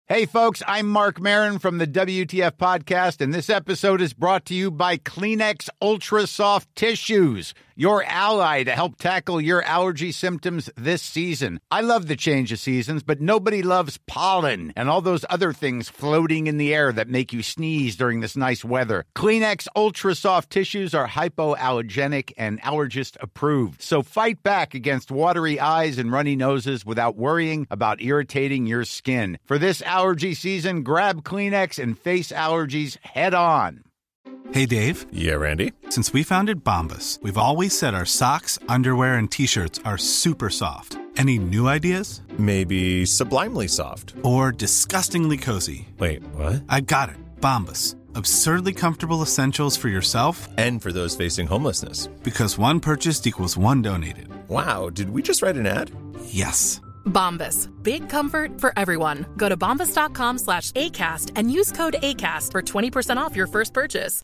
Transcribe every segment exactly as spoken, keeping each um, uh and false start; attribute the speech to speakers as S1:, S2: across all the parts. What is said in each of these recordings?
S1: Hey, folks, I'm Mark Maron from the W T F Podcast, and this episode is brought to you by Kleenex Ultra Soft Tissues, your ally to help tackle your allergy symptoms this season. I love the change of seasons, but nobody loves pollen and all those other things floating in the air that make you sneeze during this nice weather. Kleenex Ultra Soft Tissues are hypoallergenic and allergist approved, so fight back against watery eyes and runny noses without worrying about irritating your skin. For this allergy season, grab Kleenex and face allergies head on.
S2: Hey, Dave.
S3: Yeah, Randy?
S2: Since we founded Bombas, we've always said our socks, underwear, and T-shirts are super soft. Any new ideas?
S3: Maybe sublimely soft.
S2: Or disgustingly cozy.
S3: Wait, what?
S2: I got it. Bombas. Absurdly comfortable essentials for yourself
S3: and for those facing homelessness.
S2: Because one purchased equals one donated.
S3: Wow, did we just write an ad?
S2: Yes.
S4: Bombas. Big comfort for everyone. Go to bombas.com slash ACAST and use code ACAST for twenty percent off your first purchase.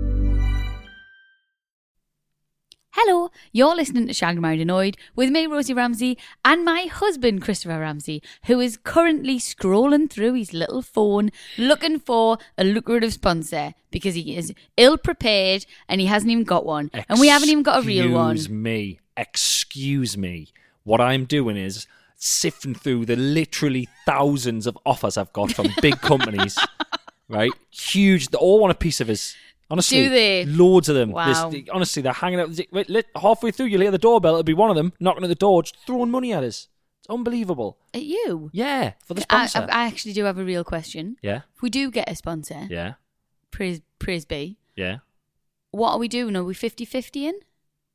S5: Hello, you're listening to Shagged, Married, Annoyed with me, Rosie Ramsey, and my husband, Christopher Ramsey, who is currently scrolling through his little phone looking for a lucrative sponsor because he is ill-prepared and he hasn't even got one. Excuse and we haven't even got a real one.
S6: Excuse me. Excuse me. What I'm doing is sifting through the literally thousands of offers I've got from big companies, right? Huge. They all want a piece of his. Honestly,
S5: do they?
S6: Loads of them.
S5: Wow.
S6: This, honestly, they're hanging out. Wait, halfway through, you'll hear the doorbell. It'll be one of them knocking at the door, just throwing money at us. It's unbelievable.
S5: At you?
S6: Yeah, for the
S5: I,
S6: sponsor.
S5: I actually do have a real question.
S6: Yeah.
S5: If we do get a sponsor,
S6: Yeah.
S5: praise, praise be,
S6: Yeah.
S5: what are we doing? Are we fifty-fifty in?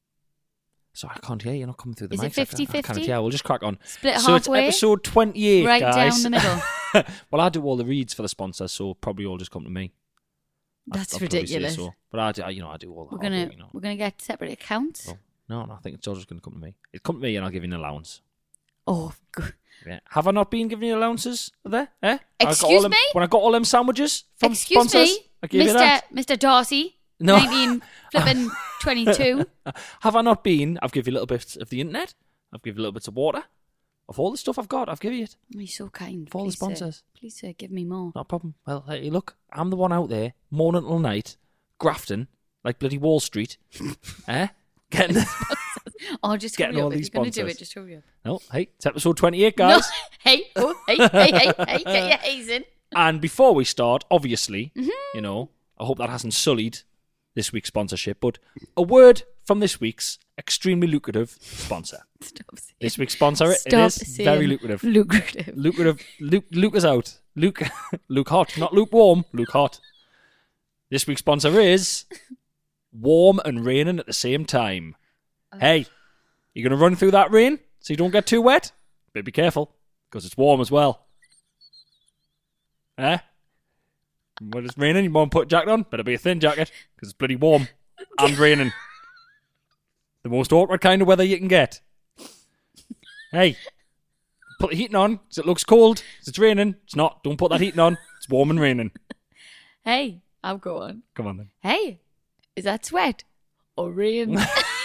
S6: So I can't hear you. You're not coming through the
S5: Is
S6: mic.
S5: it fifty-fifty?
S6: Yeah, we'll just crack on.
S5: Split
S6: so
S5: halfway?
S6: it's episode twenty-eight,
S5: Right
S6: guys.
S5: down the middle.
S6: Well, I do all the reads for the sponsor, so probably all just come to me.
S5: That's
S6: I'd, I'd probably say
S5: ridiculous.
S6: So. But I, do, I, you know, I do all the
S5: We're
S6: hard
S5: gonna
S6: work, you know.
S5: we're gonna get separate accounts.
S6: So, no, no, I think it's all just going to come to me. It come to me, and I'll give you an allowance.
S5: Oh, good.
S6: Yeah. Have I not been giving you allowances there? Eh? I got
S5: Excuse
S6: all them,
S5: me?
S6: When I got all them sandwiches from
S5: Excuse
S6: sponsors,
S5: me,
S6: I gave you
S5: Mister
S6: that.
S5: Mister Darcy,
S6: No.
S5: nineteen flipping twenty-two.
S6: Have I not been? I've given you little bits of the internet. I've given you little bits of water. Of all the stuff I've got, I've given you it.
S5: Oh, you're so kind.
S6: For all the
S5: Please, sir.
S6: sponsors.
S5: Please, sir, give me more.
S6: Not a problem. Well, hey, look, I'm the one out there, morning till night, grafting, like bloody Wall Street. eh? Getting the...
S5: Oh, just
S6: Getting
S5: hurry
S6: all
S5: up. If
S6: these
S5: you're going to do
S6: sponsors.
S5: it, just hurry up.
S6: No, hey, it's episode twenty-eight, guys.
S5: No. Hey, oh, hey, hey, hey, hey, get your A's in.
S6: And before we start, obviously,
S5: Mm-hmm.
S6: you know, I hope that hasn't sullied this week's sponsorship, but a word from this week's extremely lucrative sponsor.
S5: Stop saying.
S6: This week's sponsor, it
S5: Stop
S6: is
S5: saying
S6: very lucrative.
S5: Lucrative.
S6: Lucrative. Luke, Luke is out. Luke, Luke hot, not lukewarm. Luke hot. This week's sponsor is warm and raining at the same time.
S5: Oh.
S6: Hey, you going to run through that rain so you don't get too wet? But be careful, because it's warm as well. Eh? When it's raining, you want to put a jacket on? Better be a thin jacket, because it's bloody warm and raining. The most awkward kind of weather you can get. Hey, put the heating on, because it looks cold. It's raining. It's not. Don't put that heating on. It's warm and raining.
S5: Hey, I'll go on.
S6: Come on then.
S5: Hey, is that sweat or rain?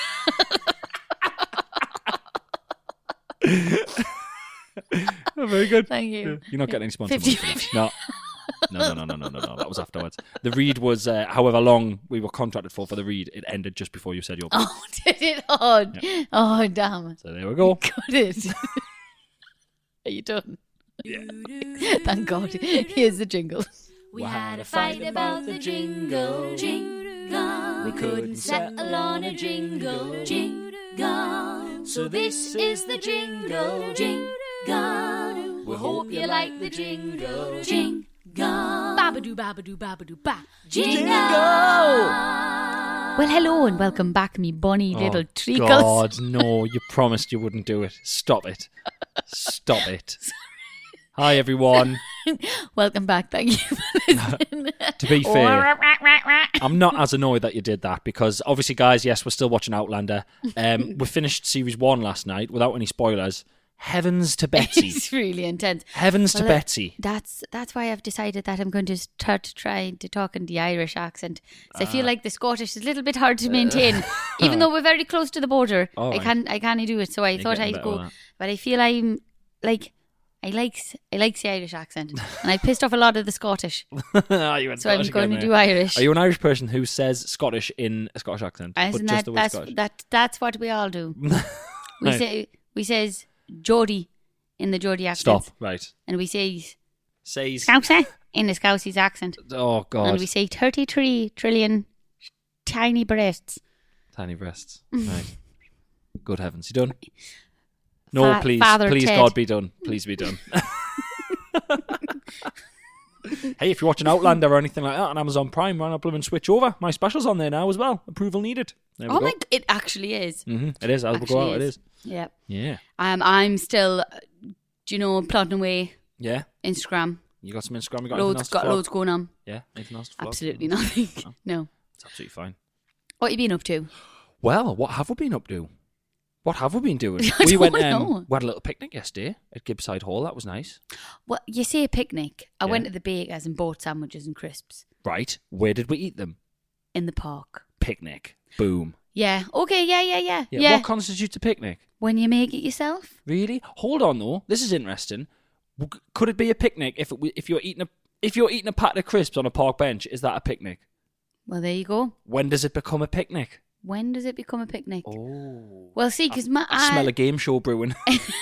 S6: Oh, very good.
S5: Thank you.
S6: Yeah. You're not getting any sponsor money for
S5: fifty-fifty.
S6: this. No. No, no, no, no, no, no, no. That was afterwards. The read was, uh, however long we were contracted for for the read, it ended just before you said your bit.
S5: Oh, did it? Oh,
S6: Yeah.
S5: oh damn.
S6: So there we go.
S5: Got it. Are you done?
S6: Yeah.
S5: Thank God. Here's the jingle.
S7: We had a fight about the jingle, jingle. We couldn't settle on a jingle, jingle. So this is the jingle, jingle. We hope you like the jingle, jingle.
S5: Babadoo, babadoo, babadoo, ba.
S7: Jingle.
S5: Well, hello and welcome back, me bonny little
S6: Oh,
S5: treacles.
S6: God, no. You promised you wouldn't do it. Stop it. Stop it. Hi, everyone.
S5: Welcome back. Thank you for listening.
S6: To be fair, I'm not as annoyed that you did that because obviously, guys, yes, we're still watching Outlander. Um, we finished series one last night without any spoilers. Heavens to Betsy.
S5: It's really intense.
S6: Heavens to
S5: Well, uh,
S6: Betsy.
S5: That's that's why I've decided that I'm going to start to try to talk in the Irish accent. So I feel like the Scottish is a little bit hard to maintain, even though we're very close to the border.
S6: All
S5: I
S6: right.
S5: can't I can't do it. So I
S6: You're
S5: thought
S6: getting
S5: I'd
S6: better
S5: go,
S6: with that.
S5: but I feel I'm like I likes I likes the Irish accent, and I pissed off a lot of the Scottish.
S6: Ah, you went
S5: So I'm
S6: Scottish
S5: going
S6: again
S5: to
S6: there.
S5: do Irish.
S6: Are you an Irish person who says Scottish in a Scottish accent?
S5: And
S6: but
S5: isn't
S6: just
S5: that
S6: the word
S5: that's
S6: Scottish?
S5: that that's what we all do. We
S6: Right.
S5: say we says Geordie in the Geordie accent.
S6: Stop. Right.
S5: And we say
S6: Says.
S5: Scouser in the Scousey's accent.
S6: Oh God.
S5: And we say thirty-three trillion tiny breasts.
S6: Tiny breasts. Right. Good heavens. You done? No,
S5: Fa-
S6: please.
S5: Father
S6: Please,
S5: Ted.
S6: God, be done. Please be done. Hey, if you're watching Outlander or anything like that on Amazon Prime, run up and switch over. My special's on there now as well. Approval needed. There we
S5: Oh
S6: go.
S5: my! g- It actually is.
S6: Mm-hmm. It is. As we
S5: Actually
S6: go out, it
S5: is.
S6: is.
S5: Yeah.
S6: Yeah.
S5: Um, I'm still, uh, do you know, plodding away
S6: Yeah.
S5: Instagram.
S6: You got some Instagram? You got anything
S5: Loads
S6: else to
S5: got
S6: flog?
S5: loads going on.
S6: Yeah. Anything else to flog?
S5: Absolutely nothing.
S6: No.
S5: No.
S6: It's absolutely fine.
S5: What you been up to?
S6: Well, what have we been up to? What have we been doing?
S5: I
S6: we
S5: don't
S6: went.
S5: know.
S6: Um, we had a little picnic yesterday at Gibbside Hall. That was nice.
S5: Well, you say a picnic. I
S6: Yeah.
S5: went to the bakers and bought sandwiches and crisps
S6: Right. Where did we eat them?
S5: in the park.
S6: Picnic. Boom.
S5: Yeah. Okay. Yeah. Yeah. Yeah.
S6: Yeah.
S5: Yeah.
S6: What constitutes a picnic?
S5: When you make it yourself.
S6: Really? Hold on though. This is interesting. W- Could it be a picnic if it, w- if you're eating a if you're eating a packet of crisps on a park bench? Is that a picnic?
S5: Well, there you go.
S6: When does it become a picnic?
S5: When does it become a picnic?
S6: Oh.
S5: Well, see, because my
S6: I smell a game show brewing.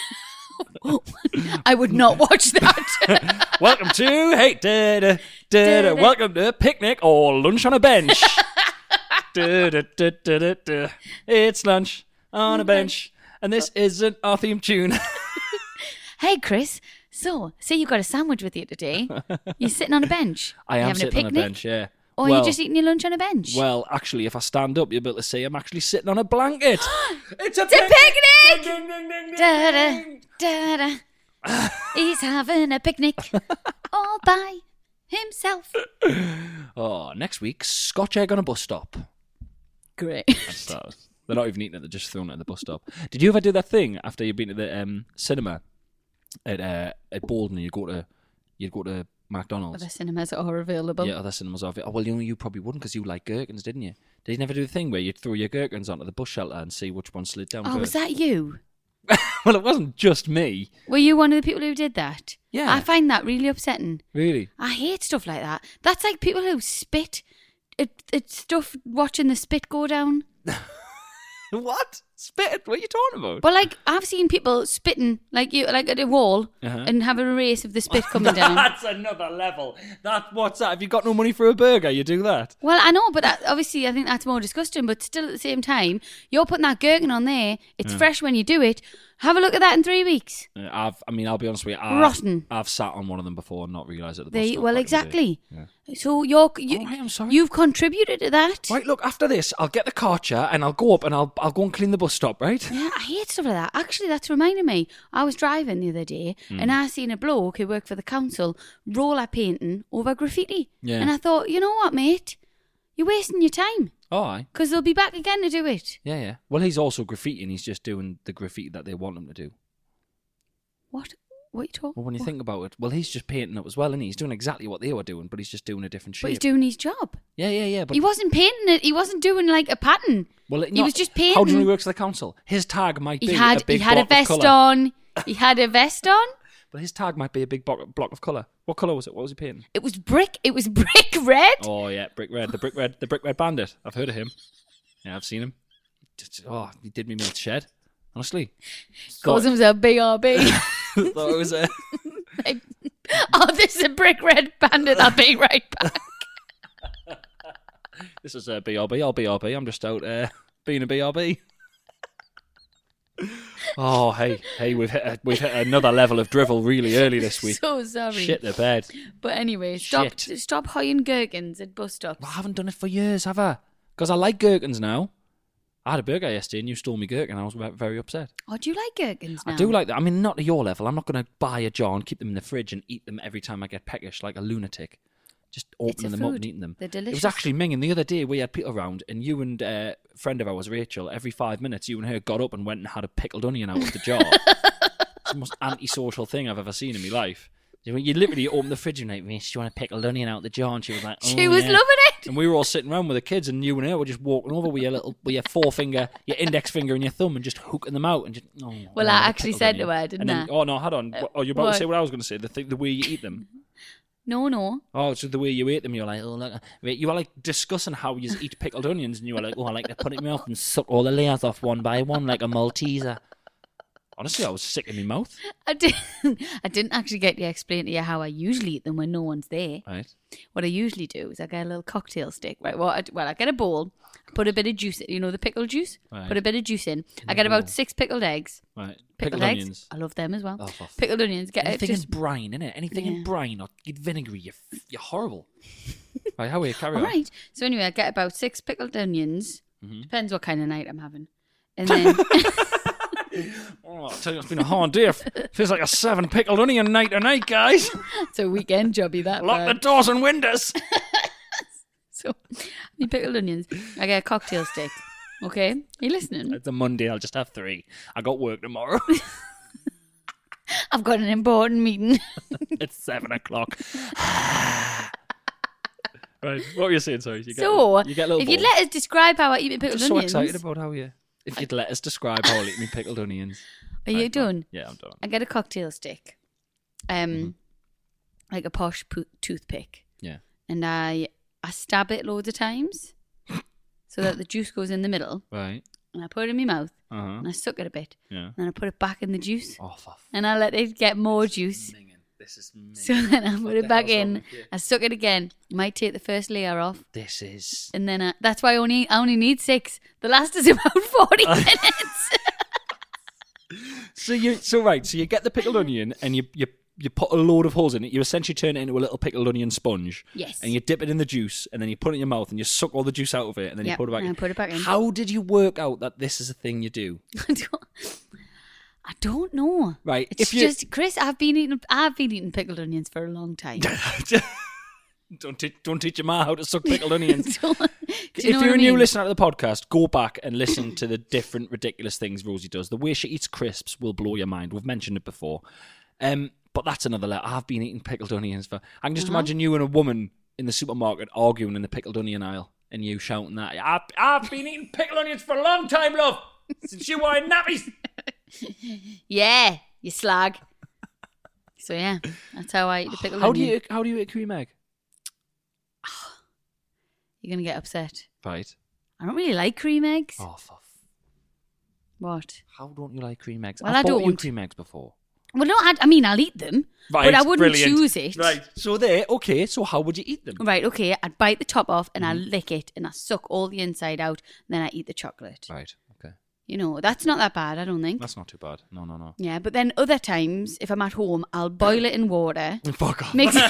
S5: I would not watch that.
S6: Welcome to hey da, da, da, da, welcome to picnic or lunch on a bench. da, da, da, da, da, da. It's lunch on a bench, and this isn't our theme tune.
S5: Hey, Chris. So, say you got a sandwich with you today. You're sitting on a bench.
S6: I
S5: You
S6: am
S5: having
S6: sitting
S5: a
S6: on a
S5: picnic?
S6: bench, yeah.
S5: Or
S6: well,
S5: are you just eating your lunch on a bench?
S6: well, actually, if I stand up, you'll be able to see I'm actually sitting on a blanket. it's a
S5: It's a picnic!
S6: Ding, ding, ding, ding,
S5: Da-da,
S6: ding.
S5: da-da. He's having a picnic all by himself.
S6: Oh, next week, Scotch egg on a bus stop.
S5: Great.
S6: That's that. They're not even eating it; they're just throwing it at the bus stop. Did you ever do that thing after you've been to the um, cinema at uh, at Bolden? You go to you'd go to McDonald's.
S5: Other cinemas are available.
S6: Yeah, other cinemas are. Oh, well, you know, you probably wouldn't because you like gherkins, didn't you? Did you never do the thing where you'd throw your gherkins onto the bus shelter and see which one slid down
S5: Oh,
S6: first?
S5: was that you?
S6: Well, it wasn't just me.
S5: Were you one of the people who did that?
S6: Yeah.
S5: I find that really upsetting.
S6: Really?
S5: I hate stuff like that. That's like people who spit. It, it's stuff watching the spit go down.
S6: What? Spit? What are you talking about?
S5: But like I've seen people spitting like you like at a wall
S6: Uh-huh.
S5: and have a race of the spit coming down.
S6: That's another level. That what's that? Have you got no money for a burger? You do that?
S5: Well, I know, but that, obviously I think that's more disgusting. But still, at the same time, you're putting that gherkin on there. It's fresh when you do it. Have a look at that in three weeks.
S6: Uh, I've. I mean, I'll be honest with you. I've,
S5: Rotten.
S6: I've sat on one of them before and not realised it. At the bus
S5: They
S6: stop
S5: well,
S6: back in the day.
S5: exactly.
S6: Yeah.
S5: So you're you,
S6: All right, I'm sorry.
S5: you've contributed to that.
S6: Right, look. After this, I'll get the Karcher and I'll go up and I'll I'll go and clean the bus stop. Right?
S5: Yeah, I hate stuff like that. Actually, that's reminding me. I was driving the other day
S6: Hmm.
S5: and I seen a bloke who worked for the council roller painting over graffiti.
S6: Yeah.
S5: And I thought, you know what, mate? You're wasting your time
S6: Oh, aye.
S5: because they'll be back again to do it.
S6: Yeah, yeah. Well, he's also graffitiing. He's just doing the graffiti that they want him to do.
S5: What? What are you talking?
S6: Well, when you
S5: what?
S6: think about it, well, he's just painting up as well, isn't he? He's doing exactly what they were doing, but he's just doing a different shape.
S5: But he's doing his job.
S6: yeah, yeah, yeah. But
S5: He wasn't painting it. He wasn't doing like a pattern.
S6: well, it
S5: he
S6: not-
S5: was just
S6: How do you know
S5: painting.
S6: he works for the council? His tag might
S5: He
S6: be
S5: had
S6: a big
S5: he had a
S6: block of
S5: vest
S6: colour.
S5: on. He had a vest on.
S6: But his tag might be a big block, block of colour. What colour was it? What was he painting?
S5: It was brick. It was brick red.
S6: Oh yeah, brick red. The brick red. The brick red bandit. I've heard of him. Yeah, I've seen him. Just, oh, he did me mouth shed. Honestly,
S5: Calls himself B R B.
S6: thought it was a.
S5: Like, oh, this is a brick red bandit. I'll be right back.
S6: This is a B R B. I'll B R B. I'm just out uh, being a B R B. Oh hey hey, we've hit a, we've hit another level of drivel really early this week.
S5: So sorry.
S6: Shit the bed.
S5: But anyway, stop
S6: Shit.
S5: stop hoying gherkins at bus stops.
S6: Well, I haven't done it for years, have I? Because I like gherkins now. I had a burger yesterday and you stole me gherkin. I was ve- very upset.
S5: Oh, do you like gherkins now?
S6: I do like that. I mean, not to your level. I'm not going to buy a jar and keep them in the fridge and eat them every time I get peckish like a lunatic. Just
S5: It's a
S6: opening them up
S5: food.
S6: and eating them.
S5: They're
S6: It was
S5: delicious.
S6: actually minging. The other day we had people around and you and uh, a friend of ours, Rachel, every five minutes you and her got up and went and had a pickled onion out of the jar. It's the most antisocial thing I've ever seen in my life. You literally open the fridge and like, miss, do you want a pickled onion out the jar? And she was like, oh,
S5: She was
S6: yeah.
S5: loving it.
S6: And we were all sitting around with the kids, and you and her were just walking over with your little, with your forefinger, your index finger, and your thumb, and just hooking them out. And just, oh,
S5: Well,
S6: oh,
S5: I
S6: the
S5: actually
S6: pickled
S5: said
S6: onion.
S5: to her, didn't
S6: And then,
S5: I?
S6: Oh no, hold on. Oh, you're about
S5: what?
S6: to say what I was going to say. The thing, the way you eat them.
S5: No, no.
S6: Oh, so the way you ate them, you're like, oh, look. You were like discussing how you eat pickled onions, and you were like, oh, I like to put it in my mouth and suck all the layers off one by one like a Malteser. Honestly, I was sick in my mouth.
S5: I didn't, I didn't actually get to explain to you how I usually eat them when no one's there.
S6: Right.
S5: What I usually do is I get a little cocktail stick. Right. Well, I, well, I get a bowl, put a bit of juice, you know, the pickle juice?
S6: Right.
S5: Put a bit of juice in. I get about six pickled eggs.
S6: Right.
S5: Pickled,
S6: Pickled
S5: eggs.
S6: onions.
S5: I love them as well.
S6: Oh, for f-
S5: Pickled onions. Get it
S6: Anything
S5: just...
S6: in brine, innit? Anything
S5: Yeah.
S6: in brine or vinegary, you're, you're horrible. Right, how are you? Carry
S5: All
S6: on.
S5: right. So anyway, I get about six pickled onions.
S6: Mm-hmm.
S5: Depends what kind of night I'm having. And then...
S6: Oh, I'll tell you, it's been a hard day. Feels like a seven pickled onion night tonight, guys.
S5: it's a weekend jobby, that
S6: Lock the
S5: bad.
S6: doors and windows.
S5: So, me pickled onions. I get a cocktail stick. Okay? Are you listening?
S6: It's a Monday, I'll just have three. I got work tomorrow.
S5: I've got an important meeting.
S6: It's seven o'clock. Right, what were you saying? Sorry, you get,
S5: so,
S6: you get a little
S5: if you'd
S6: bowl.
S5: let us describe how I eat my pickled
S6: Just so
S5: onions.
S6: excited about how you. If you'd let us describe how I eat me pickled onions.
S5: Are you
S6: Right,
S5: done?
S6: Yeah, I'm done.
S5: I get a cocktail stick. Um,
S6: Mm-hmm.
S5: like a posh po- toothpick.
S6: Yeah.
S5: And I I stab it loads of times so that the juice goes in the middle.
S6: Right.
S5: And I put it in my mouth
S6: Uh huh.
S5: and I suck it a bit.
S6: Yeah.
S5: And then I put it back in the juice.
S6: Oh, for f-
S5: And I let it get more juice.
S6: minging. This is minging.
S5: So then I put
S6: What
S5: it
S6: the
S5: back
S6: hell's wrong
S5: in.
S6: with you?
S5: I suck it again. Might take the first layer off.
S6: This is.
S5: And then I, that's why I only, I only need six. The last is about forty minutes.
S6: So you, so right, so you get the pickled onion and you you you put a load of holes in it. You essentially turn it into a little pickled onion sponge.
S5: Yes.
S6: And you dip it in the juice, and then you put it in your mouth, and you suck all the juice out of it, and then you
S5: Yep,
S6: put it back
S5: and
S6: in.
S5: I put it back in.
S6: How did you work out that this is a thing you do?
S5: I don't, I don't know.
S6: Right,
S5: It's
S6: if you-
S5: just Chris. I've been eating. I've been eating pickled onions for a long time.
S6: don't te- don't teach your ma how to suck pickled onions.
S5: Don't- do
S6: If
S5: you know
S6: you're
S5: what
S6: a
S5: I
S6: new
S5: mean?
S6: listener to the podcast, go back and listen to the different ridiculous things Rosie does. The way she eats crisps will blow your mind. We've mentioned it before. Um, but that's another level. I've been eating pickled onions for... I can just
S5: Uh-huh.
S6: imagine you and a woman in the supermarket arguing in the pickled onion aisle and you shouting that. I've, I've been eating pickled onions for a long time, love. Since you were in nappies.
S5: Yeah, you slag. So yeah, that's how I eat the pickled
S6: How do
S5: onion.
S6: you how do you eat a cream egg?
S5: You're gonna get upset.
S6: Right.
S5: I don't really like cream eggs.
S6: Oh, for f-
S5: What?
S6: How don't you like cream eggs?
S5: Well,
S6: I've
S5: I
S6: bought you
S5: don't.
S6: cream eggs before.
S5: Well, no, I, I mean I'll eat them, but I wouldn't
S6: brilliant.
S5: choose it.
S6: Right. So there, okay, so how would you eat them?
S5: Right, okay. I'd bite the top off and I
S6: Mm-hmm.
S5: lick it and I suck all the inside out. And then I eat the chocolate.
S6: Right, okay.
S5: You know, that's not that bad. I don't think.
S6: That's not too bad. No, no, no.
S5: Yeah, but then other times, if I'm at home, I'll boil it in water.
S6: Fuck off.
S5: Mix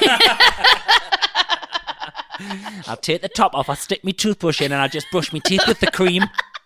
S6: I'll take the top off, I'll stick my toothbrush in and I'll just brush my teeth with the cream.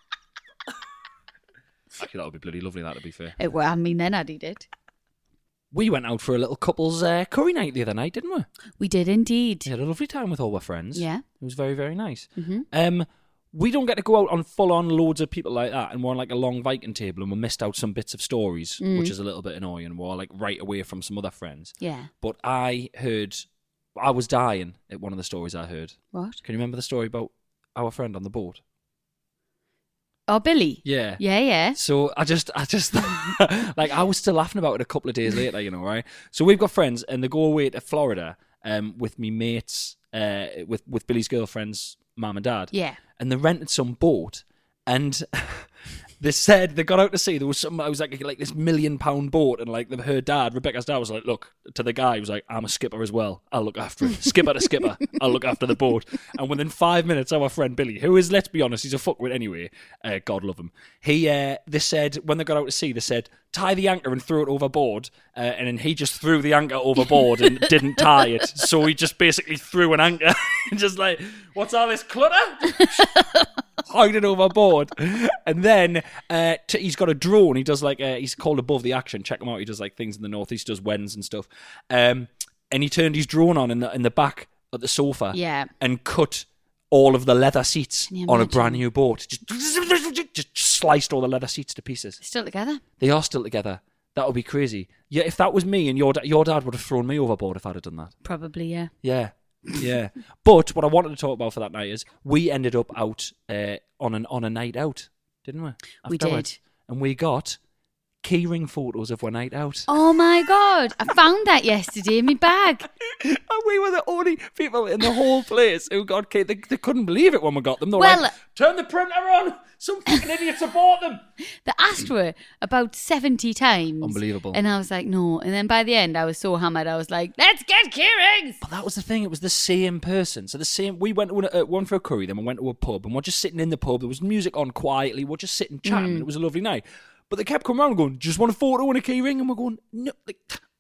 S6: Actually, that would be bloody lovely, that, to be fair.
S5: it, well, I mean, then I'd eat it.
S6: We went out for a little couple's uh, curry night the other night, didn't we?
S5: We did indeed.
S6: We had a lovely time with all our friends.
S5: Yeah.
S6: It was very, very nice.
S5: Mm-hmm.
S6: Um, we don't get to go out on full-on loads of people like that, and we're on like a long Viking table, and we missed out some bits of stories,
S5: Mm.
S6: which is a little bit annoying. We're like right away from some other friends.
S5: Yeah.
S6: But I heard, I was dying at one of the stories I heard.
S5: What?
S6: Can you remember the story about our friend on the boat?
S5: Oh, Billy.
S6: Yeah.
S5: Yeah, yeah.
S6: So I just, I just, like, I was still laughing about it a couple of days later, you know, right? So we've got friends, and they go away to Florida um, with me mates, uh, with with Billy's girlfriend's mum and dad.
S5: Yeah.
S6: And they rented some boat, and they said they got out to sea. There was some, I was like, like this million pound boat, and like her dad, Rebecca's dad, was like, look to the guy. He was like, I'm a skipper as well. I'll look after it. Skipper to skipper. I'll look after the boat. And within five minutes, our friend Billy, who is, let's be honest, he's a fuckwit anyway. Uh, God love him. He, uh, they said when they got out to sea, they said tie the anchor and throw it overboard. Uh, and then he just threw the anchor overboard and didn't tie it. So he just basically threw an anchor, just like, what's all this clutter? Hide it overboard, and then uh, t- he's got a drone. He does like uh, he's called Above the Action. Check him out. He does like things in the northeast, does wens and stuff. Um, and he turned his drone on in the in the back of the sofa,
S5: Yeah.
S6: and cut all of the leather seats
S5: Can you
S6: on a
S5: imagine?
S6: brand new boat. Just, just sliced all the leather seats to pieces.
S5: Still together.
S6: They are still together. That would be crazy. Yeah, if that was me and your da- your dad would have thrown me overboard if I'd have done that.
S5: Probably, yeah.
S6: Yeah, yeah. But what I wanted to talk about for that night is we ended up out uh, on an on a night out, didn't we?
S5: We
S6: Afterwards.
S5: did.
S6: And we got keyring photos of our night out.
S5: Oh my God. I found that yesterday in my bag.
S6: And we were the only people in the whole place who got key. They, they couldn't believe it when we got them. They were
S5: Well-
S6: like, turn the printer on. Some fucking idiots have bought them.
S5: They asked for it about seventy times.
S6: Unbelievable.
S5: And I was like, no. And then by the end, I was so hammered. I was like, let's get keyrings.
S6: But that was the thing. It was the same person. So the same. We went to uh, one for a curry, then we went to a pub, and we're just sitting in the pub. There was music on quietly. We're just sitting chatting.
S5: Mm.
S6: It was a lovely night. But they kept coming around going, "Just want a photo and a key ring?" And we're going, "No, like,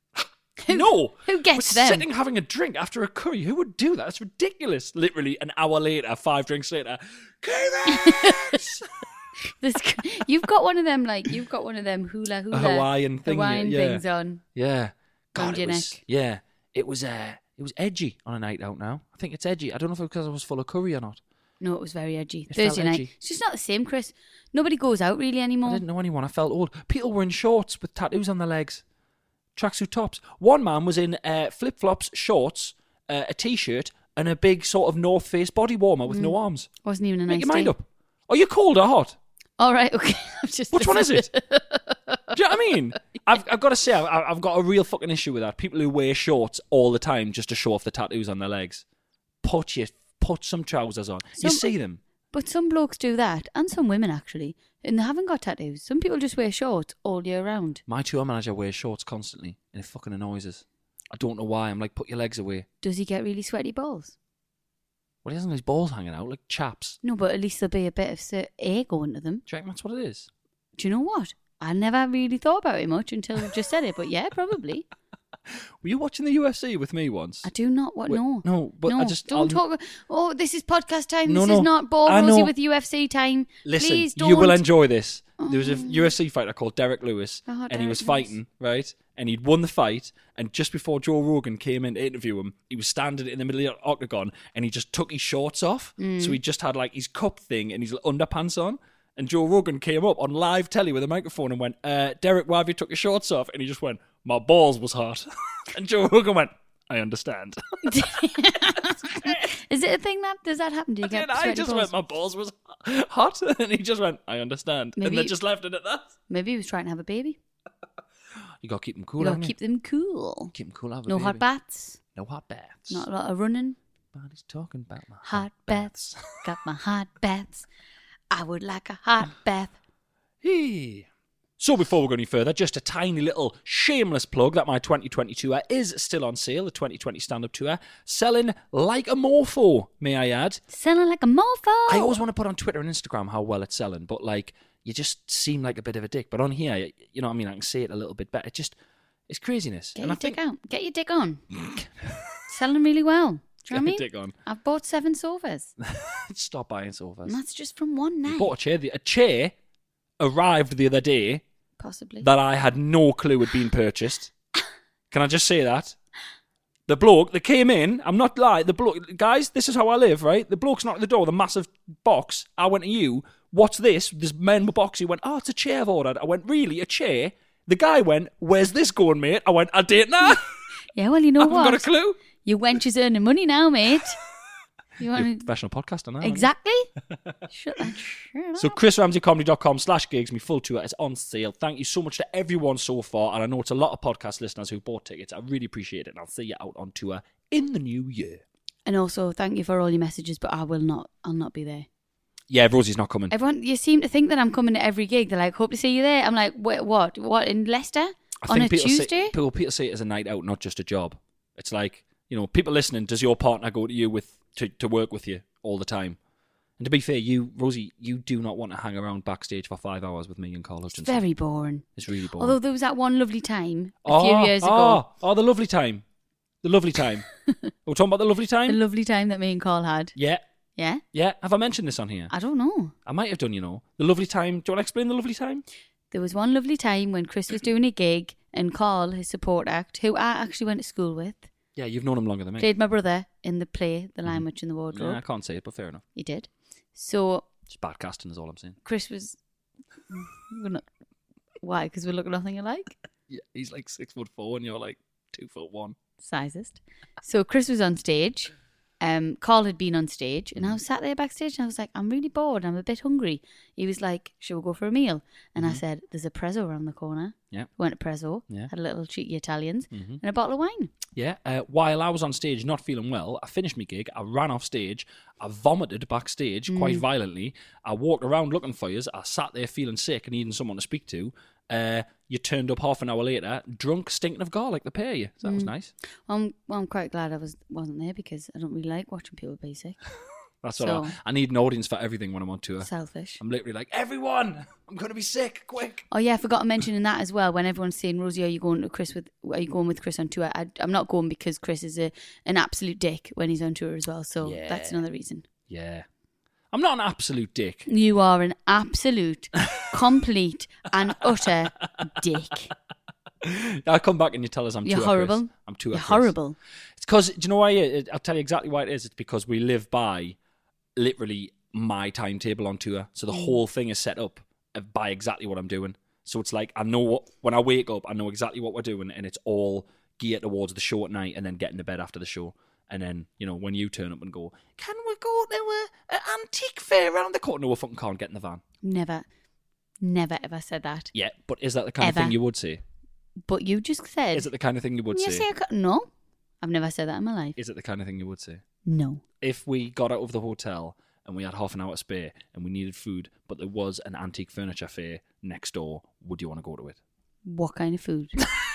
S5: Who-
S6: no."
S5: who gets
S6: we're
S5: them?
S6: Sitting having a drink after a curry. Who would do that? It's ridiculous. Literally an hour later, five drinks later, key rings.
S5: This, you've got one of them, like, you've got one of them hula hula.
S6: A Hawaiian thing,
S5: Hawaiian
S6: yeah.
S5: things on.
S6: Yeah. God,
S5: Round
S6: it
S5: your
S6: was,
S5: neck.
S6: yeah. It was uh, it was edgy on a night out now. I think it's edgy. I don't know if it's because I was full of curry or not.
S5: No, it was very edgy.
S6: It felt
S5: Thursday night.
S6: edgy.
S5: It's just not the same, Chris. Nobody goes out really
S6: I
S5: anymore.
S6: didn't know anyone. I felt old. People were in shorts with tattoos on their legs. Tracksuit tops. One man was in uh, flip-flops, shorts, uh, a t-shirt, and a big sort of North Face body warmer with no arms.
S5: Wasn't even a
S6: Make
S5: nice
S6: your mind
S5: day.
S6: up. Are you cold or hot?
S5: All right, okay. I'm just
S6: Which one is it? Do you know what I mean? I've, I've got to say, I've, I've got a real fucking issue with that. People who wear shorts all the time just to show off the tattoos on their legs. Put your, put some trousers on. you
S5: Some-
S6: see them.
S5: But some blokes do that, and some women actually, and they haven't got tattoos. Some people just wear shorts all year round.
S6: My tour manager wears shorts constantly, and it fucking annoys us. I don't know why. I'm like, put your legs away.
S5: Does he get really sweaty balls?
S6: Well, he hasn't got his balls hanging out like chaps.
S5: No, but at least there'll be a bit of s- air going to them.
S6: Do you reckon that's what it is?
S5: Do you know what? I never really thought about it much until you just said it, but yeah, probably.
S6: Were you watching the U F C with me once?
S5: I do not what
S6: Wait,
S5: no.
S6: no, but
S5: no,
S6: I just-
S5: don't
S6: I'll-
S5: talk. Oh, this is podcast time.
S6: No,
S5: this
S6: no,
S5: is not ball
S6: I
S5: Rosie
S6: know.
S5: with U F C time.
S6: Listen,
S5: Please don't.
S6: you will enjoy this. There was a
S5: Oh.
S6: U F C fighter called Derek Lewis,
S5: Oh,
S6: and he
S5: Derek
S6: was
S5: Lewis.
S6: fighting, right? And he'd won the fight, and just before Joe Rogan came in to interview him, he was standing in the middle of the octagon, and he just took his shorts off.
S5: Mm.
S6: So he just had like his cup thing and his underpants on. And Joe Rogan came up on live telly with a microphone and went, uh, "Derek, why have you took your shorts off?" And he just went, "My balls was hot." And Joe Rogan went, "I understand."
S5: Is it a thing that does that happen? Do you get
S6: And I
S5: sweaty
S6: just
S5: balls?
S6: went, "My balls was hot," and he just went, "I understand,"
S5: Maybe-
S6: and they just left it at that.
S5: Maybe he was trying to have a baby.
S6: You got to keep them cool.
S5: you gotta
S6: haven't
S5: keep them cool.
S6: Keep them cool. Have a
S5: No
S6: baby.
S5: hot baths.
S6: No hot baths.
S5: Not a lot of running.
S6: Nobody's talking about my
S5: Hot baths. Got my hot baths. I would like a hot bath.
S6: Hey. So before we go any further, just a tiny little shameless plug that my twenty twenty tour is still on sale, the twenty twenty stand-up tour, selling like a morpho, may I add.
S5: Selling like a mofo.
S6: I always want to put on Twitter and Instagram how well it's selling, but like, you just seem like a bit of a dick. But on here, you know what I mean, I can say it a little bit better. It just, it's craziness.
S5: Get
S6: and
S5: your
S6: I think,
S5: dick out. Get your dick on. Selling really well. Do you know what I mean?
S6: Get your dick on.
S5: I've bought seven sofas.
S6: Stop buying sofas.
S5: And that's just from one
S6: You
S5: night.
S6: bought a chair. The- A chair arrived the other day
S5: Possibly.
S6: that I had no clue had been purchased. Can I just say that? The bloke that came in, I'm not lying, the bloke, guys, this is how I live, right? The bloke's knocked at the door, the massive box. I went to you, what's this? This men box. He went, oh, it's a chair I've ordered. I went, really, a chair? The guy went, where's this going, mate? I went, I didn't know.
S5: Yeah, well, you know
S6: I haven't
S5: what?
S6: got a clue.
S5: Your wench is earning money now, mate. You
S6: You're a
S5: want to...
S6: professional podcaster now. aren't you?
S5: Exactly. Shut that shit
S6: So
S5: up.
S6: chrisramseycomedy.com slash gigs, my full tour is on sale. Thank you so much to everyone so far. And I know it's a lot of podcast listeners who bought tickets. I really appreciate it. And I'll see you out on tour in the new year.
S5: And also, thank you for all your messages, but I will not. I'll not be there.
S6: Yeah, Rosie's not coming.
S5: Everyone, you seem to think that I'm coming to every gig. They're like, hope to see you there. I'm like, wait, what? What, in Leicester?
S6: I
S5: On a
S6: people
S5: Tuesday?
S6: Say, people, people say it as a night out, not just a job. It's like, you know, people listening, does your partner go to you with to, to work with you all the time? And to be fair, you, Rosie, you do not want to hang around backstage for five hours with me and Carl
S5: It's
S6: Hutchinson.
S5: very boring.
S6: It's really boring.
S5: Although there was that one lovely time a
S6: oh,
S5: few years ago.
S6: Oh, oh, the lovely time. The lovely time. We're talking about the lovely
S5: The
S6: time?
S5: lovely time that me and Carl had.
S6: yeah.
S5: Yeah?
S6: Yeah. Have I mentioned this on here?
S5: I don't know.
S6: I might have done, you know. The lovely time. Do you want to explain the lovely time?
S5: There was one lovely time when Chris was doing a gig and Carl, his support act, who I actually went to school with,
S6: Yeah, you've known him longer than me.
S5: played my brother in the play, The Lion, Witch and the Wardrobe.
S6: Yeah, I can't say it, but fair enough.
S5: He did. So
S6: It's bad casting is all I'm saying.
S5: Chris was... We're not, why? Because we look nothing alike?
S6: Yeah, he's like six foot four and you're like two foot one.
S5: Sizest. So Chris was on stage. Um, Carl had been on stage, and I was sat there backstage, and I was like, I'm really bored. I'm a bit hungry. He was like, "Shall we go for a meal?" And mm-hmm. I said, "There's a Prezzo around the corner."
S6: Yeah.
S5: Went to Prezzo.
S6: Yeah.
S5: Had a little cheeky Italians
S6: mm-hmm.
S5: and a bottle of wine.
S6: Yeah. Uh, while I was on stage not feeling well, I finished my gig. I ran off stage. I vomited backstage mm. quite violently. I walked around looking for yous. I sat there feeling sick and needing someone to speak to. Uh, you turned up half an hour later, drunk, stinking of garlic, the pair of you. So that mm. was nice.
S5: Well, I'm, well, I'm quite glad I was, wasn't there because I don't really like watching people be sick.
S6: That's
S5: so,
S6: what I, I need an audience for everything when I'm on tour.
S5: Selfish.
S6: I'm literally like, everyone, I'm going to be sick, quick.
S5: Oh yeah, I forgot to mention in that as well. When everyone's saying, Rosie, are you going to Chris with? Are you going with Chris on tour? I, I'm not going because Chris is a an absolute dick when he's on tour as well. So
S6: yeah.
S5: that's another reason.
S6: Yeah. I'm not an absolute dick.
S5: You are an absolute, complete and utter dick.
S6: I come back and you tell us I'm
S5: You're
S6: too
S5: horrible.
S6: Chris. I'm too
S5: You're horrible.
S6: It's because, do you know why? I'll tell you exactly why it is. It's because we live by literally my timetable on tour. So the mm. whole thing is set up by exactly what I'm doing. So it's like, I know what, when I wake up, I know exactly what we're doing, and it's all geared towards the show at night and then getting to bed after the show. And then, you know, when you turn up and go, can we go to an antique fair around the corner? No, we fucking can't get in the van.
S5: Never, never ever said that.
S6: Yeah, but is that the kind
S5: ever.
S6: of thing you would say?
S5: But you just said.
S6: Is it the kind of thing you would
S5: you
S6: say?
S5: say I ca- no, I've never said that in my life.
S6: Is it the kind of thing you would say?
S5: No.
S6: If we got out of the hotel and we had half an hour spare and we needed food, but there was an antique furniture fair next door, would you want to go to it?
S5: What kind of food?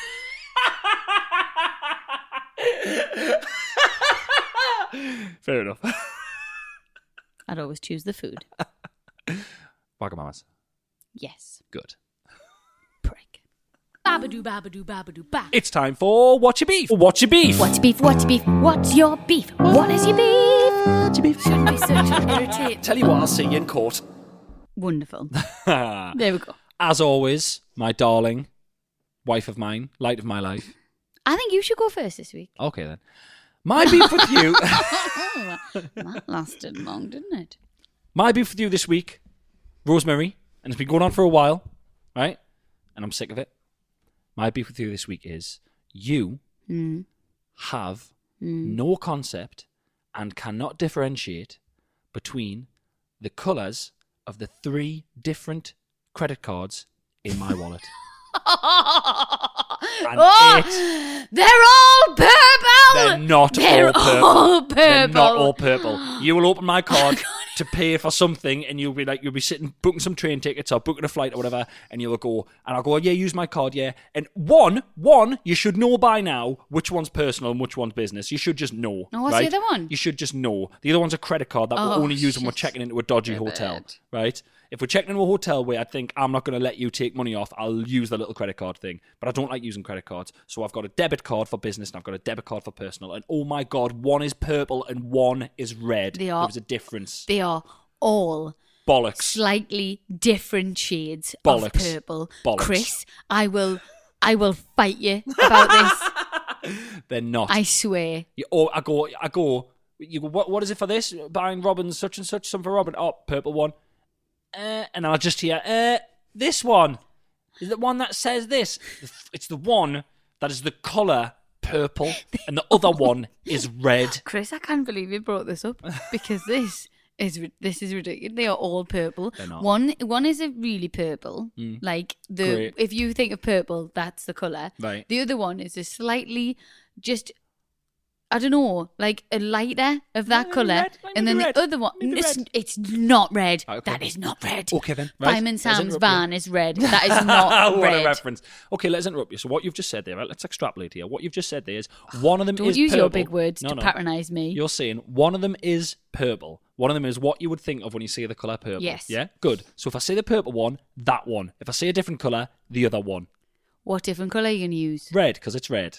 S6: Fair enough.
S5: I'd always choose the food.
S6: Wagamamas.
S5: Yes.
S6: Good.
S5: Prick.
S7: Babadoo, babadoo, babadoo, ba.
S6: It's time for What's Your Beef? What's Your Beef?
S5: What's your beef? What's your beef? What's your beef? What is your beef?
S6: What's your beef?
S7: Shouldn't be such an irritate.
S6: Tell you what, I'll see you in court.
S5: Wonderful. There we go.
S6: As always, my darling, wife of mine, light of my life.
S5: I think you should go first this week.
S6: Okay then. My beef with you.
S5: That lasted long, didn't it?
S6: My beef with you this week, Rosemary, and it's been going on for a while, right? And I'm sick of it. My beef with you this week is you
S5: mm.
S6: have
S5: mm.
S6: no concept and cannot differentiate between the colours of the three different credit cards in my wallet. And
S5: oh,
S6: it,
S5: they're all purple.
S6: They're not
S5: they're
S6: all purple.
S5: all purple.
S6: They're not all purple. You will open my card to pay for something, and you'll be like, you'll be sitting booking some train tickets or booking a flight or whatever, and you'll go, and I'll go, yeah, use my card, yeah. And one, one, you should know by now which one's personal and which one's business. You should just know.
S5: No, what's
S6: right?
S5: the other one?
S6: You should just know. The other one's a credit card that
S5: oh,
S6: we'll only use when we're
S5: shit.
S6: checking into a dodgy
S5: Ribbit.
S6: hotel, right? If we're checking into a hotel where I think I'm not going to let you take money off, I'll use the little credit card thing. But I don't like using credit cards. So I've got a debit card for business and I've got a debit card for personal. And oh my God, one is purple and one is red.
S5: They are,
S6: There's a difference.
S5: They are all
S6: bollocks.
S5: Slightly different shades
S6: bollocks.
S5: of purple.
S6: Bollocks.
S5: Chris, I will, I will fight you about this.
S6: They're not.
S5: I swear.
S6: You, oh, I go, I go. You go. What? What is it for this? Buying Robin such and such. Some for Robin. Oh, purple one. Uh, and I'll just hear, uh, this one. Is the one that says this? It's the one that is the colour purple and the other one is red.
S5: Chris, I can't believe you brought this up because this is this is ridiculous. They are all purple.
S6: They're not.
S5: One one is a really purple.
S6: Mm.
S5: Like the
S6: Great.
S5: if you think of purple, that's the colour.
S6: Right.
S5: The other one is a slightly just I don't know, like a lighter of that
S6: Maybe
S5: colour.
S6: red, maybe
S5: And then
S6: red,
S5: the other one,
S6: maybe
S5: it's,
S6: red.
S5: it's not red.
S6: Right, okay.
S5: That is not red.
S6: Okay then. Right.
S5: Fireman
S6: Let's
S5: Sam's
S6: interrupt
S5: van
S6: you.
S5: is red. That is not
S6: what
S5: red.
S6: a reference. Okay, let's interrupt you. So what you've just said there, right? Let's extrapolate here. What you've just said there is one of them
S5: Don't
S6: is
S5: use
S6: purple.
S5: your big words
S6: no,
S5: to
S6: no.
S5: patronise me.
S6: You're saying one of them is purple. One of them is what you would think of when you see the colour purple.
S5: Yes.
S6: Yeah? Good. So if I say the purple one, that one. If I say a different colour, the other one.
S5: What different colour are you going to use?
S6: Red, because it's red.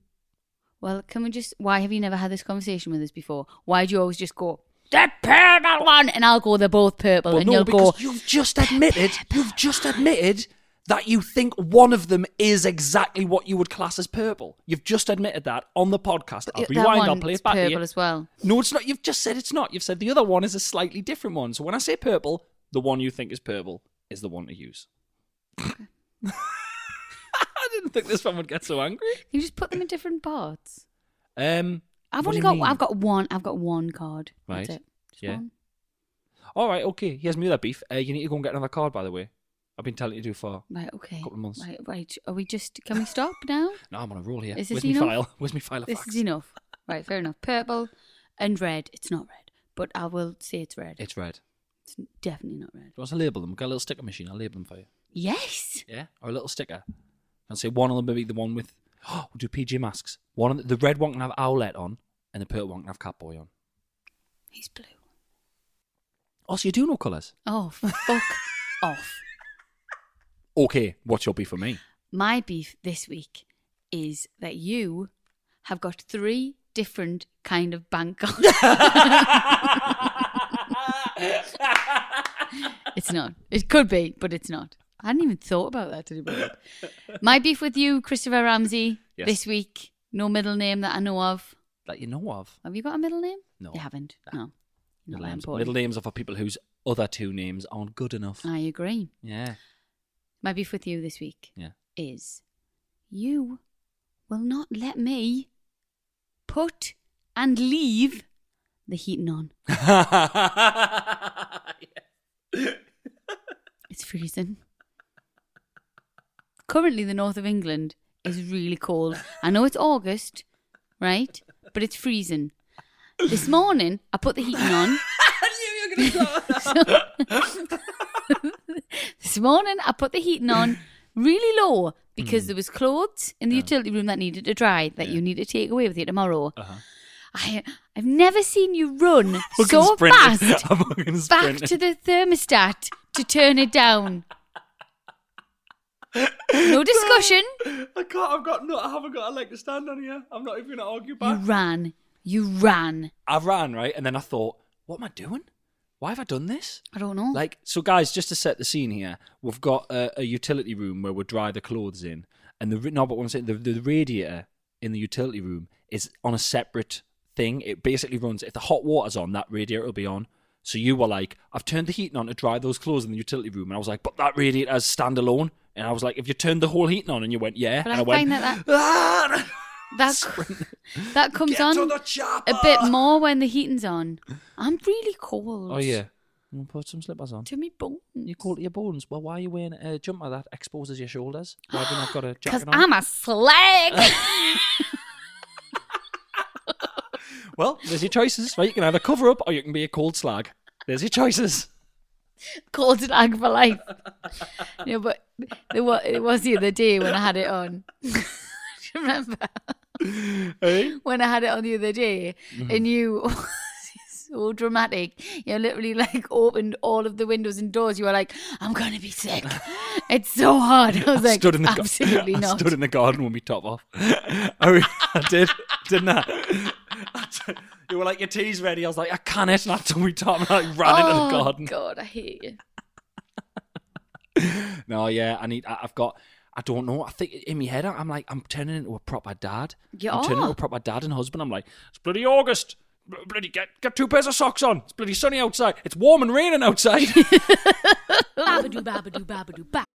S5: Well, can we just... Why have you never had this conversation with us before? Why do you always just go, the purple one? And I'll go, they're both purple.
S6: Well,
S5: and
S6: no,
S5: you'll
S6: because
S5: go...
S6: you've just admitted, you've just admitted that you think one of them is exactly what you would class as purple. You've just admitted that on the podcast. I'll
S5: that
S6: rewind, I'll
S5: one's
S6: play it back to
S5: purple
S6: you.
S5: as well.
S6: No, it's not. You've just said it's not. You've said the other one is a slightly different one. So when I say purple, the one you think is purple is the one to use. didn't think this one would get so angry.
S5: You just put them in different parts.
S6: Um,
S5: I've
S6: what
S5: only
S6: do you
S5: got.
S6: mean?
S5: I've got one. I've got one card.
S6: Right.
S5: That's it. Just
S6: Yeah.
S5: one.
S6: All right, okay. Here's me that beef. Uh, you need to go and get another card, by the way. I've been telling you to do for
S5: Right. Okay.
S6: a couple of months.
S5: Right. Right. Are we just? Can we stop now?
S6: No, I'm on a roll here.
S5: Is this
S6: Where's my
S5: enough?
S6: file? Where's my file of
S5: This
S6: facts?
S5: is enough. Right. Fair enough. Purple and red. It's not red, but I will say it's red.
S6: It's red.
S5: It's definitely not red.
S6: Do you want to label them? We've got a little sticker machine. I'll label them for you.
S5: Yes.
S6: Yeah? Or a little sticker. I'll say one of them will be the one with... Oh, we'll do P J Masks. One of the, the red one can have Owlette on, and the purple one can have Catboy on.
S5: He's blue.
S6: Oh, so you do know colours?
S5: Oh, fuck off.
S6: Okay, what's your beef for me?
S5: My beef this week is that you have got three different kind of bank cards. It's not. It could be, but it's not. I hadn't even thought about that to do it. My beef with you, Christopher Ramsey,
S6: Yes.
S5: this week. No middle name that I know of.
S6: That you know of?
S5: Have you got a middle name?
S6: No.
S5: You haven't. No. Not
S6: Middle
S5: that
S6: names,
S5: important.
S6: middle names are for people whose other two names aren't good enough.
S5: I agree.
S6: Yeah.
S5: My beef with you this week
S6: Yeah.
S5: is you will not let me put and leave the heating on. It's freezing. Currently, the north of England is really cold. I know it's August, right? But it's freezing. This morning, I put the heating on. This morning, I put the heating on really low because
S6: Mm.
S5: there was clothes in the
S6: Yeah.
S5: utility room that needed to dry that
S6: Yeah.
S5: you need to take away with you tomorrow.
S6: Uh-huh.
S5: I, I've never seen you run
S6: Fucking
S5: so
S6: sprinting.
S5: fast
S6: I'm fucking
S5: back
S6: sprinting.
S5: to the thermostat to turn it down. No discussion.
S6: I can't. I've got no. I haven't got a leg to stand on here. I'm not even going to argue
S5: You
S6: back.
S5: ran. You ran.
S6: I ran right, and then I thought, what am I doing? Why have I done this?
S5: I don't know.
S6: Like, so guys, just to set the scene here, we've got a, a utility room where we dry the clothes in, and the no, but what I'm saying, the, the radiator in the utility room is on a separate thing. It basically runs. If the hot water's on, that radiator will be on. So you were like, I've turned the heating on to dry those clothes in the utility room, and I was like, but that radiator is standalone. And I was like, if you turned the whole heating on, and you went, yeah,
S5: But
S6: and
S5: I
S6: I, went,
S5: find that
S6: ah!
S5: that, that comes
S6: Get
S5: on
S6: to the chopper!
S5: a bit more when the heating's on. I'm really cold.
S6: Oh yeah, we'll put some slippers on.
S5: To me bones.
S6: You cold to your bones. Well, why are you wearing a jumper that exposes your shoulders? Why have you not got a
S5: Because
S6: jacket on?
S5: I'm a slag.
S6: Well, there's your choices. Right, you can either cover up or you can be a cold slag. There's your choices.
S5: Cold slag for life. Yeah, but it was, it was the other day when I had it on. Do you remember?
S6: Hey?
S5: When I had it on the other day,
S6: Mm-hmm.
S5: and you, so dramatic, you literally like opened all of the windows and doors. You were like, I'm going to be sick. It's so hard. I was like,
S6: stood in the gar-
S5: absolutely
S6: I
S5: not.
S6: stood in the garden with my top off. I, re- I did, didn't I? I t- you were like, your tea's ready. I was like, I can't. And I took my top and I like, ran into the
S5: Oh,
S6: garden.
S5: God, I hate you.
S6: No, yeah, I need. I, I've got. I don't know. I think in my head, I'm like, I'm turning into a proper dad.
S5: You
S6: I'm turning
S5: are.
S6: into a proper dad and husband. I'm like, it's bloody August. B- Bloody get get two pairs of socks on. It's bloody sunny outside. It's warm and raining outside.
S7: Babadoo, babadoo, babadoo, ba.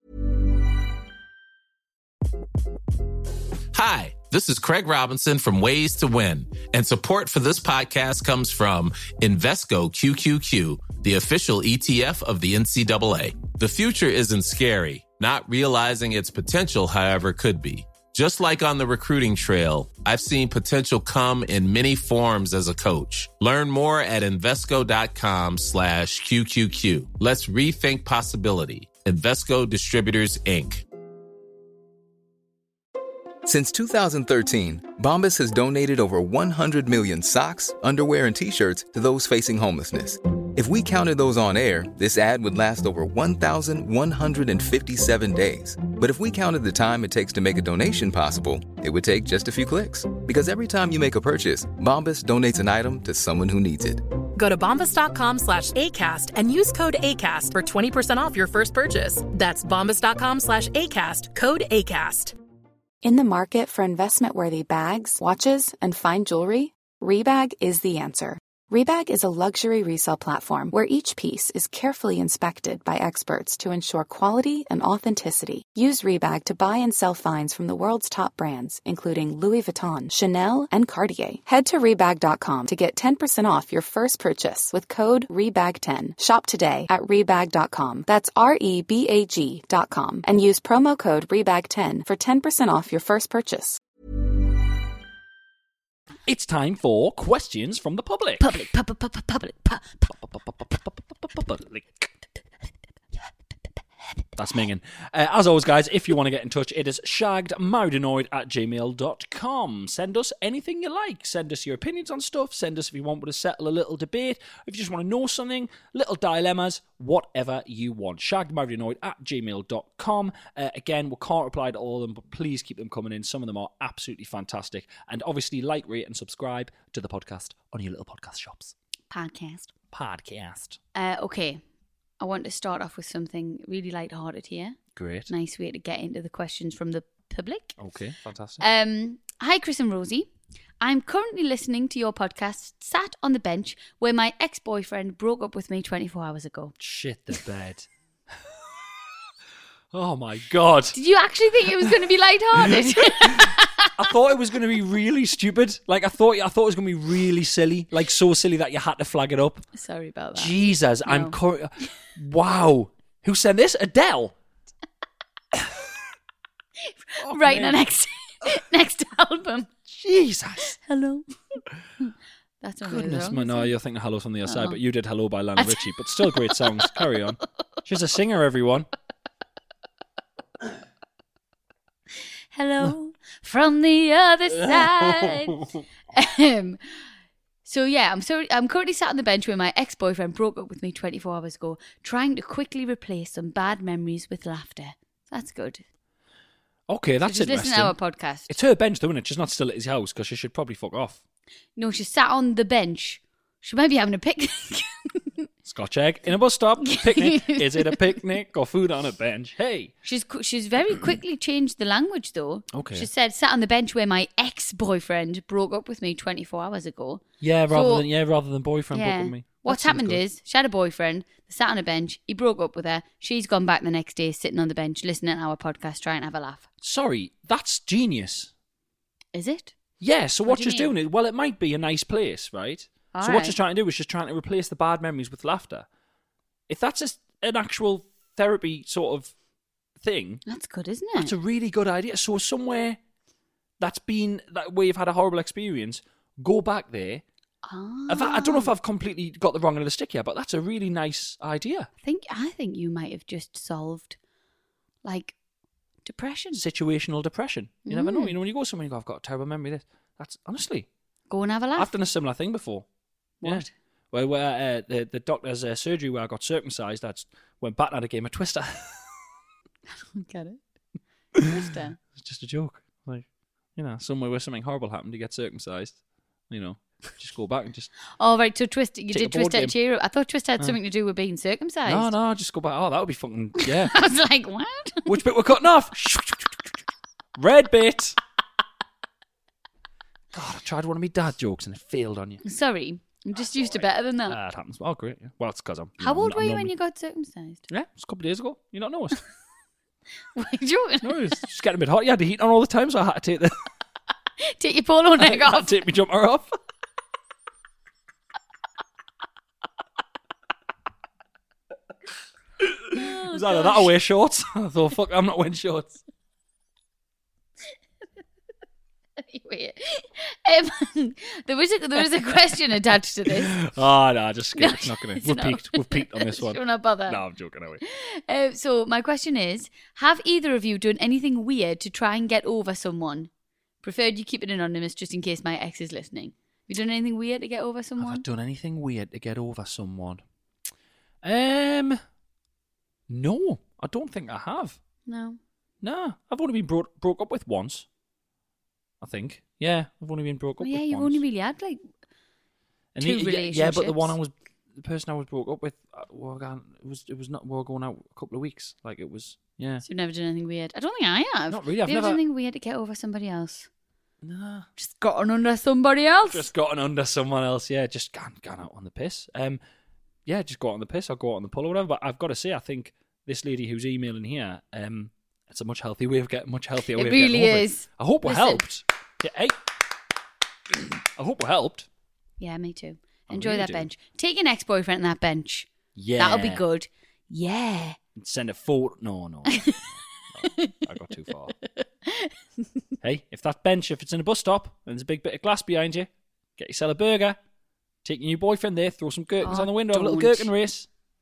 S8: Hi, this is Craig Robinson from Ways to Win, and support for this podcast comes from Invesco Q Q Q, the official E T F of the N C double A. The future isn't scary. Not realizing its potential, however, could be. Just like on the recruiting trail, I've seen potential come in many forms as a coach. Learn more at Invesco.com slash QQQ. Let's rethink possibility. Invesco Distributors, Incorporated.
S9: Since two thousand thirteen, Bombas has donated over one hundred million socks, underwear, and T-shirts to those facing homelessness. If we counted those on air, this ad would last over one thousand one hundred fifty-seven days. But if we counted the time it takes to make a donation possible, it would take just a few clicks. Because every time you make a purchase, Bombas donates an item to someone who needs it.
S4: Go to bombas.com slash ACAST and use code ACAST for twenty percent off your first purchase. That's bombas.com slash ACAST, code ACAST.
S10: In the market for investment-worthy bags, watches, and fine jewelry, Rebag is the answer. Rebag is a luxury resale platform where each piece is carefully inspected by experts to ensure quality and authenticity. Use Rebag to buy and sell finds from the world's top brands, including Louis Vuitton, Chanel, and Cartier. Head to Rebag dot com to get ten percent off your first purchase with code Rebag ten. Shop today at Rebag dot com. That's R E B A G dot com. And use promo code Rebag ten for ten percent off your first purchase.
S6: It's time for questions from the public.
S5: Public, public, public, public,
S6: Public. That's minging. Uh, as always, guys, if you want to get in touch, it is shaggedmarriedanoid at gmail dot com. Send us anything you like. Send us your opinions on stuff. Send us if you want to settle a little debate. If you just want to know something, little dilemmas, whatever you want. shaggedmarriedanoid at gmail dot com. Uh, again, we can't reply to all of them, but please keep them coming in. Some of them are absolutely fantastic. And obviously, like, rate, and subscribe to the podcast on your little podcast shops.
S5: Podcast.
S6: Podcast.
S5: Uh, okay. I want to start off with something really light-hearted here.
S6: Great.
S5: Nice way to get into the questions from the public.
S6: Okay, fantastic.
S5: Um, hi, Chris and Rosie. I'm currently listening to your podcast, sat on the bench where my ex-boyfriend broke up with me twenty-four hours ago.
S6: Shit the bed. Oh my God.
S5: Did you actually think it was going to be light-hearted?
S6: I thought it was going to be really stupid. Like, I thought I thought it was going to be really silly. Like, so silly that you had to flag it up.
S5: Sorry about that.
S6: Jesus,
S5: No.
S6: I'm... Cur- wow. Who sent this? Adele? Oh,
S5: Right,
S6: man.
S5: the next, next album.
S6: Jesus.
S5: Hello. That's not
S6: Goodness,
S5: wrong,
S6: man.
S5: is
S6: No,
S5: it?
S6: you're thinking Hello from the Other Side,
S5: Oh.
S6: but you did Hello by Lionel Richie. But still great songs. Carry on. She's a singer, everyone.
S5: Hello from the other side. um, so yeah, I'm sorry. I'm currently sat on the bench where my ex-boyfriend broke up with me twenty-four hours ago, trying to quickly replace some bad memories with laughter. That's good.
S6: Okay, that's
S5: so just
S6: interesting.
S5: listen to our podcast.
S6: It's her bench, though, isn't it? She's not still at his house because she should probably fuck off.
S5: No, she sat on the bench. She might be having a picnic.
S6: Scotch egg in a bus stop. Picnic. Is it a picnic or food on a bench? Hey.
S5: She's qu- she's very quickly changed the language though.
S6: Okay.
S5: She said, "Sat on the bench where my ex-boyfriend broke up with me twenty-four hours ago."
S6: Yeah, rather
S5: So-
S6: than yeah, rather than boyfriend
S5: Yeah.
S6: broke with me.
S5: What's
S6: That seems
S5: happened
S6: good.
S5: is she had a boyfriend, they sat on a bench, he broke up with her, she's gone back the next day sitting on the bench listening to our podcast trying to have a laugh.
S6: Sorry, that's genius.
S5: Is it?
S6: Yeah, so
S5: What
S6: what,
S5: do you
S6: she's
S5: mean?
S6: doing is, well, it might be a nice place, right?
S5: All
S6: so
S5: right.
S6: what she's trying to do is she's trying to replace the bad memories with laughter. If that's a, an actual therapy sort of thing,
S5: That's good, isn't it?
S6: that's a really good idea. So somewhere that's been, that where you've had a horrible experience, go back there.
S5: Ah.
S6: In fact, I don't know if I've completely got the wrong end of the stick here, but that's a really nice idea.
S5: I think I think you might have just solved like depression.
S6: Situational depression. You never know.
S5: Mm.
S6: You know, when you go somewhere and you go, I've got a terrible memory of this. That's, honestly,
S5: Go and have a laugh.
S6: I've done a similar thing before.
S5: What?
S6: Yeah. Well, where uh, the the doctor's uh, surgery where I got circumcised, I went back and had a game of Twister.
S5: Get it? Twister.
S6: It's just a joke. Like, you know, somewhere where something horrible happened, you get circumcised. You know, just go back and just.
S5: Oh, right. So Twister, you
S6: Take a
S5: did Twister
S6: board
S5: to cheer up. I thought Twister had
S6: Uh.
S5: something to do with being circumcised.
S6: No, no, just go back. Oh, that would be fucking yeah.
S5: I was like, what?
S6: Which bit we're cutting off? Red bit. God, I tried one of my dad jokes and it failed on you.
S5: Sorry. I'm just used to better than that.
S6: Ah, it happens. Oh, great. Yeah. Well, it's because I'm.
S5: How
S6: know,
S5: old
S6: I'm
S5: were you when
S6: normally-
S5: you got circumcised?
S6: Yeah, it was a couple of days ago. You not noticed?
S5: Were you joking?
S6: No, it's just getting a bit hot. You had the heat on all the time, so I had to take the
S5: Take your polo neck
S6: I had
S5: off.
S6: to take my jumper off. It was either that or wear shorts. I thought, fuck, I'm not wearing shorts.
S5: Anyway, um, there was a there was a question attached to this.
S6: Oh, no, just skip.
S5: No,
S6: it. It's not going
S5: it's
S6: to. We've
S5: not.
S6: peaked. We've peaked on this one.
S5: Should we not bother?
S6: No, I'm joking. Anyway.
S5: Uh, so my question is: have either of you done anything weird to try and get over someone? Preferred you keep it anonymous, just in case my ex is listening. Have you done anything weird to get over
S6: Have I
S5: someone?
S6: done anything weird to get over someone? Um, no, I don't think I have.
S5: No.
S6: No, I've only been bro- broke up with once. I think. Yeah, I've only been broke up
S5: Well, yeah,
S6: with
S5: you've
S6: once.
S5: only really had like
S6: And
S5: two
S6: he- yeah, yeah, but the one I
S5: relationships.
S6: was, the person I was broke up with, uh, well, again, it was, it was not. We were going out a couple of weeks. Like it was, yeah.
S5: So you've never done anything weird. I don't think I have.
S6: Not really, I've
S5: Have you ever
S6: never-
S5: done anything weird to get over somebody else?
S6: Nah.
S5: Just gotten under somebody else.
S6: Just gotten under someone else, yeah. Just gone, gone out on the piss. Um, yeah, just go out on the piss or go out on the pull or whatever. But I've got to say, I think this lady who's emailing here, um, it's a much healthier way of getting, much healthier way
S5: It
S6: of
S5: really
S6: getting over
S5: is.
S6: it. I hope we're
S5: Listen.
S6: helped. Yeah, hey. I hope we're helped.
S5: Yeah, me too.
S6: I
S5: Enjoy
S6: really
S5: that
S6: do.
S5: bench. Take your next boyfriend on that bench.
S6: Yeah.
S5: That'll be good. Yeah.
S6: Send a photo. No, no. no. I got too far. Hey, if that bench, if it's in a bus stop and there's a big bit of glass behind you, get yourself a burger, take your new boyfriend there, throw some gherkins
S5: Oh,
S6: on the window, have a little
S5: don't.
S6: gherkin race.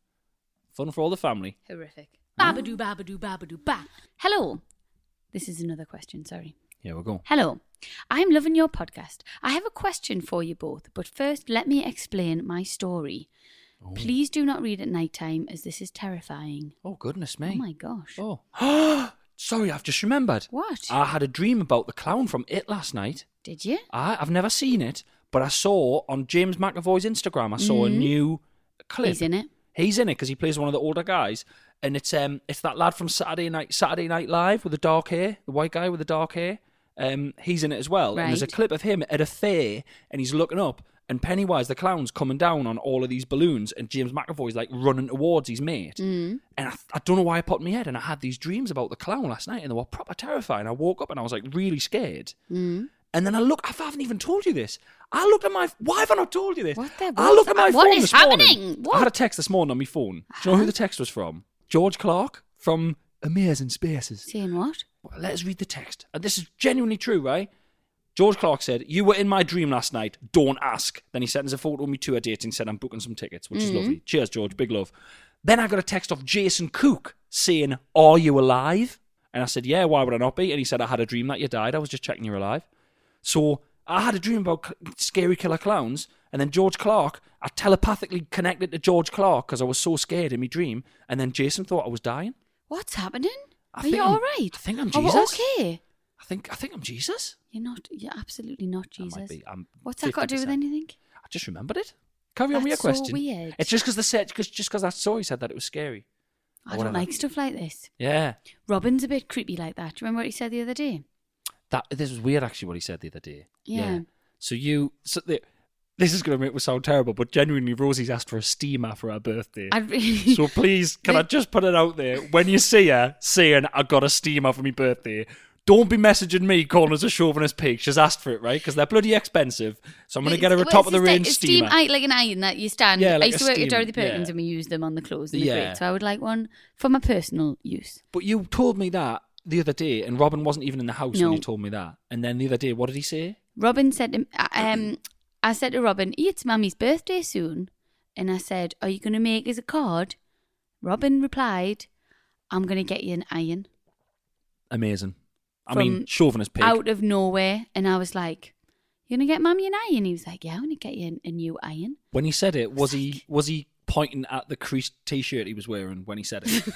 S6: Fun for all the family.
S5: Horrific. Babadoo, babadoo, babadoo, ba. Hello. This is another question, sorry.
S6: Here we go.
S5: Hello. I'm loving your podcast. I have a question for you both, but first let me explain my story.
S6: Oh.
S5: Please do not read at night time, as this is terrifying.
S6: Oh, goodness me.
S5: Oh my gosh.
S6: Oh. Sorry, I've just remembered.
S5: What?
S6: I had a dream about the clown from It last night.
S5: Did you?
S6: I, I've never seen it, but I saw on James McAvoy's Instagram, I saw a
S5: Mhm.
S6: new clip.
S5: He's in it.
S6: He's in it because he plays one of the older guys. And it's um it's that lad from Saturday Night Saturday Night Live with the dark hair, the white guy with the dark hair. Um, he's in it as well. And there's a
S5: Right.
S6: clip of him at a fair, and he's looking up, and Pennywise the clown's coming down on all of these balloons, and James McAvoy's like running towards his mate.
S5: Mm.
S6: And I, I don't know why I popped in my head, and I had these dreams about the clown last night, and they were proper terrifying. I woke up and I was like really scared.
S5: Mm.
S6: And then I look, I haven't even told you this. I looked at my, why have I not told you this?
S5: What the-
S6: I looked at my
S5: what
S6: phone
S5: is
S6: this morning.
S5: happening? What?
S6: I had a text this morning on my phone. Do you know who the text was from? George Clark from Amazing Spaces.
S5: Saying what?
S6: Well, let us read the text. And this is genuinely true, right? George Clark said, "You were in my dream last night. Don't ask." Then he sent us a photo of me tour date and said, "I'm booking some tickets," which is
S5: Mhm.
S6: lovely. Cheers, George. Big love. Then I got a text off Jason Cook saying, "Are you alive?" And I said, "Yeah, why would I not be?" And he said, "I had a dream that you died. I was just checking you're alive." So I had a dream about c- scary killer clowns. And then George Clark, I telepathically connected to George Clark because I was so scared in my dream. And then Jason thought I was dying.
S5: What's happening?
S6: I
S5: Are
S6: think
S5: you
S6: I'm-
S5: all right?
S6: I think I'm
S5: Are we
S6: Jesus.
S5: okay?
S6: I think I think I'm Jesus.
S5: You're not. You're absolutely not
S6: I might
S5: Jesus.
S6: be. I'm
S5: What's that got to do with
S6: fifty percent.
S5: anything?
S6: I just remembered it. Carry on with your
S5: That's so
S6: question.
S5: weird.
S6: It's just because they said, cause, just because I saw he said that it was scary.
S5: I
S6: Or
S5: don't
S6: whatever.
S5: like stuff like this.
S6: Yeah,
S5: Robin's a bit creepy like that. Do you remember what he said the other day?
S6: that this was weird actually. What he said the other day.
S5: Yeah.
S6: So you, so the, this is going to make me sound terrible, but genuinely, Rosie's asked for a steamer for her birthday.
S5: I really.
S6: So please, can I just put it out there? When you see her saying, "I got a steamer for my birthday," don't be messaging me calling us a chauvinist pig. She's asked for it, right? Because they're bloody expensive. So I'm going to get her a
S5: Well,
S6: top
S5: it's
S6: of the
S5: a
S6: range
S5: steam,
S6: steamer.
S5: steam, like an iron that you stand.
S6: Yeah, like
S5: I used
S6: a
S5: to work
S6: steam-
S5: at Dorothy Perkins
S6: yeah.
S5: and we used them on the clothes in the
S6: Yeah.
S5: grate. So I would like one for my personal use.
S6: But you told me that the other day, and Robin wasn't even in the house
S5: No.
S6: when you told me that. And then the other day, what did he say?
S5: Robin said, to, um, I said to Robin, "It's Mummy's birthday soon." And I said, "Are you going to make us a card?" Robin replied, "I'm going to get you an iron."
S6: Amazing. I
S5: From
S6: mean, chauvinist pig.
S5: Out of nowhere. And I was like, "You're going to get Mummy an iron?" He was like, "Yeah, I'm going to get you a new iron."
S6: When he said it, was he was he pointing at the creased t-shirt he was wearing when he said it?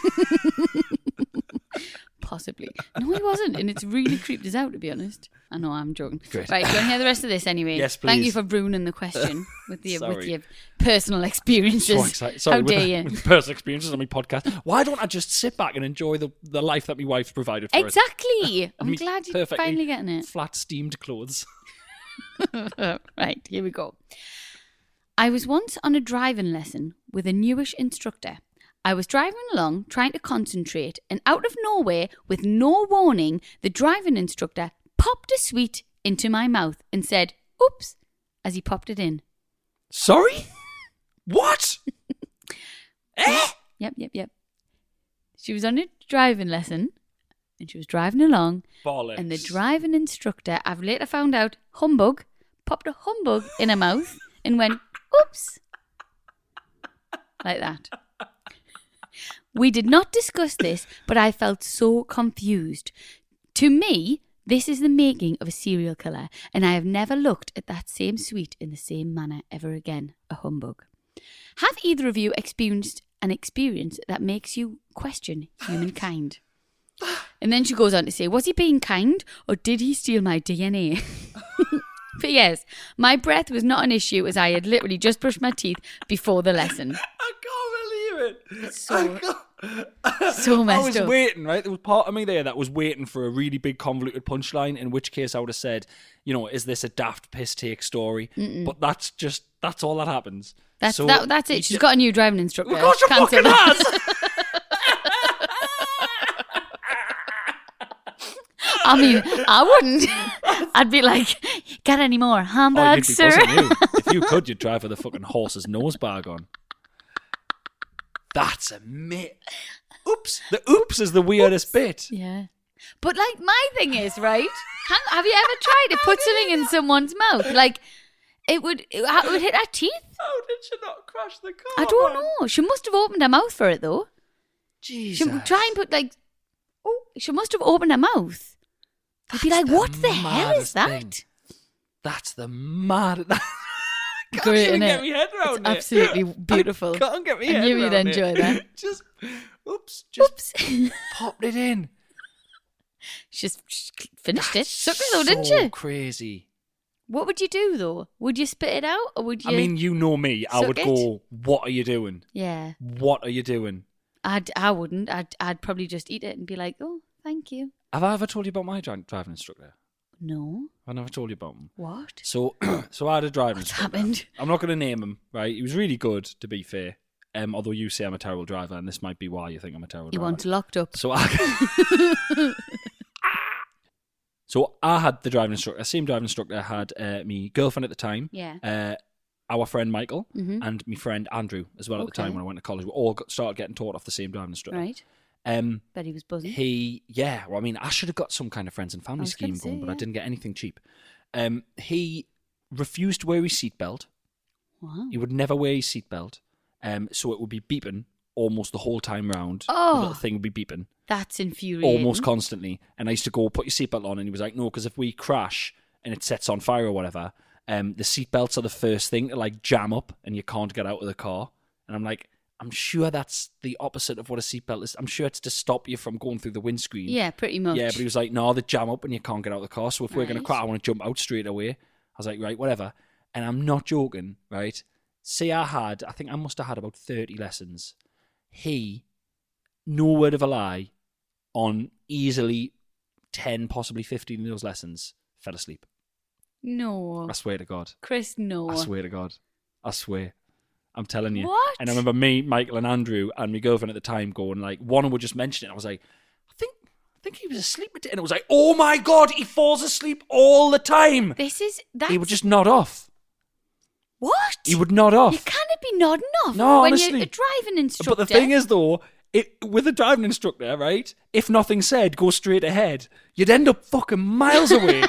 S5: Possibly. No, he wasn't. And it's really creeped us out, to be honest. I know, I'm joking.
S6: Great.
S5: Right, do you want to hear the rest of this anyway?
S6: Yes,
S5: Thank you
S6: please.
S5: for ruining the question with, the, with
S6: Sorry.
S5: your personal experiences.
S6: So excited. Sorry,
S5: How
S6: with
S5: dare
S6: the-
S5: you?
S6: with personal experiences on my podcast. Why don't I just sit back and enjoy the, the life that my wife's provided for us?
S5: Exactly.
S6: And
S5: I'm
S6: me
S5: glad you're
S6: perfectly
S5: finally getting it.
S6: Flat steamed clothes.
S5: Right, here we go. I was once on a driving lesson with a newish instructor. I was driving along, trying to concentrate, and out of nowhere, with no warning, the driving instructor popped a sweet into my mouth and said, "Oops," as he popped it in.
S6: Sorry? What? eh?
S5: Yep, yep, yep. She was on a driving lesson, and she was driving along,
S6: Bollocks.
S5: and the driving instructor, I've later found out, humbug, popped a humbug in her mouth and went, "Oops," like that. We did not discuss this, but I felt so confused. To me, this is the making of a serial killer, and I have never looked at that same sweet in the same manner ever again. A humbug. Have either of you experienced an experience that makes you question humankind? And then she goes on to say, was he being kind or did he steal my D N A? But yes, my breath was not an issue as I had literally just brushed my teeth before the lesson.
S6: I can't believe it.
S5: So So messed
S6: I was
S5: up.
S6: waiting, right? There was part of me there that was waiting for a really big convoluted punchline, in which case I would have said, you know, is this a daft piss take story?
S5: Mm-mm.
S6: But that's just, that's all that happens.
S5: That's
S6: So-
S5: that, That's it. She's got a new driving instructor.
S6: Of course she
S5: Cancel
S6: fucking
S5: that. I mean, I wouldn't. I'd be like, got any more
S6: Oh, you'd
S5: handbags,
S6: be
S5: sir?
S6: buzzing, you. If you could, you'd drive with a fucking horse's nose bag on. That's a myth. Oops. The oops is the weirdest bit.
S5: Yeah. But like, my thing is, right? Hang, have you ever tried to put something in someone's mouth? Like, it would, it would hit her teeth?
S6: How did she not crash the car?
S5: I don't know. She must have opened her mouth for it, though.
S6: Jesus.
S5: She would try and put, like, oh, she must have opened her mouth. I'd be like,
S6: the
S5: what the hell is
S6: maddest
S5: that?
S6: thing. That's the mad. Can't
S5: Great,
S6: even
S5: innit?
S6: get my head around
S5: It's
S6: it.
S5: absolutely beautiful.
S6: I can't get my
S5: I
S6: head
S5: knew you'd
S6: around
S5: enjoy
S6: it.
S5: that.
S6: Just, oops, just
S5: Oops.
S6: popped it in.
S5: She just she finished it.
S6: That's
S5: Suck it though, didn't
S6: so
S5: you?
S6: crazy.
S5: What would you do, though? Would you spit it out, or would you...
S6: I mean, you know me. I
S5: suck
S6: would
S5: it?
S6: go, what are you doing?
S5: Yeah.
S6: What are you doing?
S5: I'd, I wouldn't. I'd, I'd probably just eat it and be like, oh, thank you.
S6: Have I ever told you about my dri- driving instructor?
S5: No.
S6: I've never told you about him.
S5: What?
S6: So, so I had a driving
S5: What's
S6: instructor.
S5: happened?
S6: I'm not going to name him, right? He was really good, to be fair. Um, although you say I'm a terrible driver, and this might be why you think I'm a terrible
S5: You
S6: driver.
S5: want locked up.
S6: So I, so I had the driving instructor. Same driving instructor had uh, me girlfriend at the time.
S5: Yeah.
S6: Uh, our friend Michael
S5: Mhm.
S6: and my friend Andrew as well at the
S5: Okay.
S6: time when I went to college. We all got, started getting taught off the same driving instructor.
S5: Right.
S6: Um,
S5: Bet he was buzzing.
S6: he, yeah. Well, I mean, I should have got some kind of friends and
S5: I
S6: family
S5: was
S6: scheme
S5: gonna
S6: going,
S5: say,
S6: but I
S5: yeah.
S6: didn't get anything cheap. Um, he refused to wear his seatbelt.
S5: Wow.
S6: He would never wear his seatbelt. Um, so it would be beeping almost the whole time round.
S5: Oh.
S6: The little thing would be beeping.
S5: That's infuriating.
S6: Almost constantly. And I used to go, put your seatbelt on, and he was like, no, because if we crash and it sets on fire or whatever, um, the seatbelts are the first thing to like jam up and you can't get out of the car. And I'm like, I'm sure that's the opposite of what a seatbelt is. I'm sure it's to stop you from going through the windscreen.
S5: Yeah, pretty much.
S6: Yeah, but he was like, no, they jam up and you can't get out of the car. So if we're going to
S5: Right.
S6: crash, I want to jump out straight away. I was like, right, whatever. And I'm not joking, right? Say I had, I think I must have had about thirty lessons. He, no word of a lie, on easily ten, possibly fifteen of those lessons, fell asleep.
S5: No.
S6: I swear to God.
S5: Chris, no.
S6: I swear to God. I swear. I'm telling you.
S5: What?
S6: And I remember me, Michael, and Andrew, and my girlfriend at the time going, like, one would just mention it. I was like, I think I think he was asleep. And it was like, oh my God, he falls asleep all the time.
S5: This is... That's...
S6: He would just nod off.
S5: What?
S6: He would nod off.
S5: You can't be nodding off
S6: No,
S5: when
S6: honestly.
S5: you're a driving instructor.
S6: But the thing is, though, it, with a driving instructor, right, if nothing said, go straight ahead, you'd end up fucking miles away.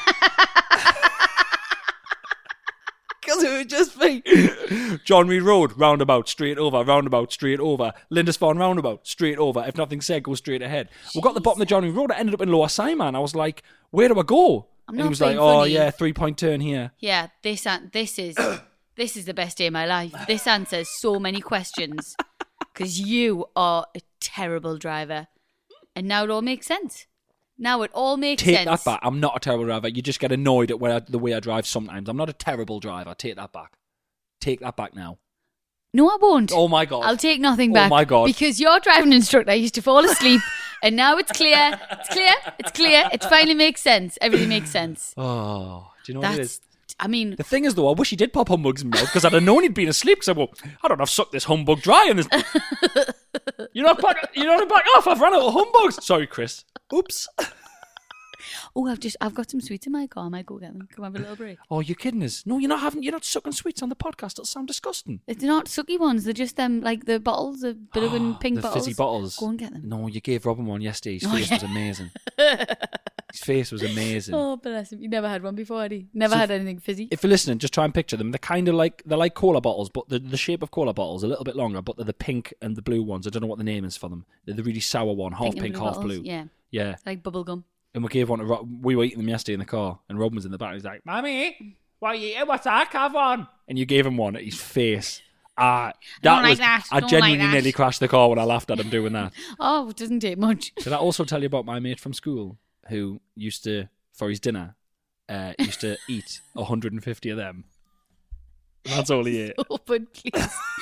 S6: Because it would just be John Reed Road, roundabout, straight over, roundabout, straight over, Lindisfarne roundabout, straight over. If nothing said, go straight ahead. We got to the bottom of John Reed Road, I ended up in Lower Simon. I was like, where do I go?
S5: I'm
S6: and
S5: not
S6: he was
S5: being
S6: like, oh
S5: funny.
S6: yeah, three point turn here.
S5: Yeah, this an- this is this is the best day of my life. This answers so many questions because you are a terrible driver, and now it all makes sense. Now it all makes
S6: Take
S5: sense.
S6: that back. I'm not a terrible driver. You just get annoyed at where I, the way I drive sometimes. I'm not a terrible driver. Take that back. Take that back now.
S5: No, I won't.
S6: Oh my God.
S5: I'll take nothing
S6: Oh
S5: back.
S6: my God.
S5: Because your driving instructor used to fall asleep, and now it's clear. It's clear. It's clear. It finally makes sense. Everything makes sense.
S6: Oh, do you know what it
S5: That's.
S6: is?
S5: I mean,
S6: The thing is, though, I wish he did pop humbugs in my mouth because I'd have known he'd been asleep. Because I go, I don't have sucked this humbug dry. And this, you're not back. You're not back off. I've run out of humbugs. Sorry, Chris. Oops.
S5: oh, I've just I've got some sweets in my car. I might go get them. Come have a little break.
S6: Oh, you're kidding us? No, you're not having. You're not sucking sweets on the podcast. It'll sound disgusting.
S5: It's not sucky ones. They're just them like the bottles, the blue and pink
S6: the
S5: bottles.
S6: fizzy bottles.
S5: Go and get them.
S6: No, you gave Robin one yesterday. His
S5: Oh,
S6: face
S5: yeah.
S6: was amazing. His face was amazing.
S5: Oh, bless him. You never had one before, had he? Never
S6: So
S5: had anything fizzy.
S6: If you're listening, just try and picture them. They're kind of like they're like cola bottles, but the the shape of cola bottles, a little bit longer, but they're the pink and the blue ones. I don't know what the name is for them. They're the really sour one, half
S5: and
S6: pink,
S5: blue
S6: half
S5: bottles.
S6: blue.
S5: Yeah,
S6: Yeah.
S5: like bubble gum.
S6: And we gave one to Rob. We were eating them yesterday in the car, and Robin was in the back. He's like, "Mommy, what are you eating? What's that? Have one." And you gave him one at his face. Ah, that
S5: Don't like
S6: was.
S5: that.
S6: I
S5: Don't
S6: genuinely
S5: like that.
S6: nearly crashed the car when I laughed at him doing that.
S5: Oh, it doesn't take much.
S6: Did I also tell you about my mate from school who used to, for his dinner, uh, used to eat one hundred fifty of them? That's all he ate.
S5: Oh, but please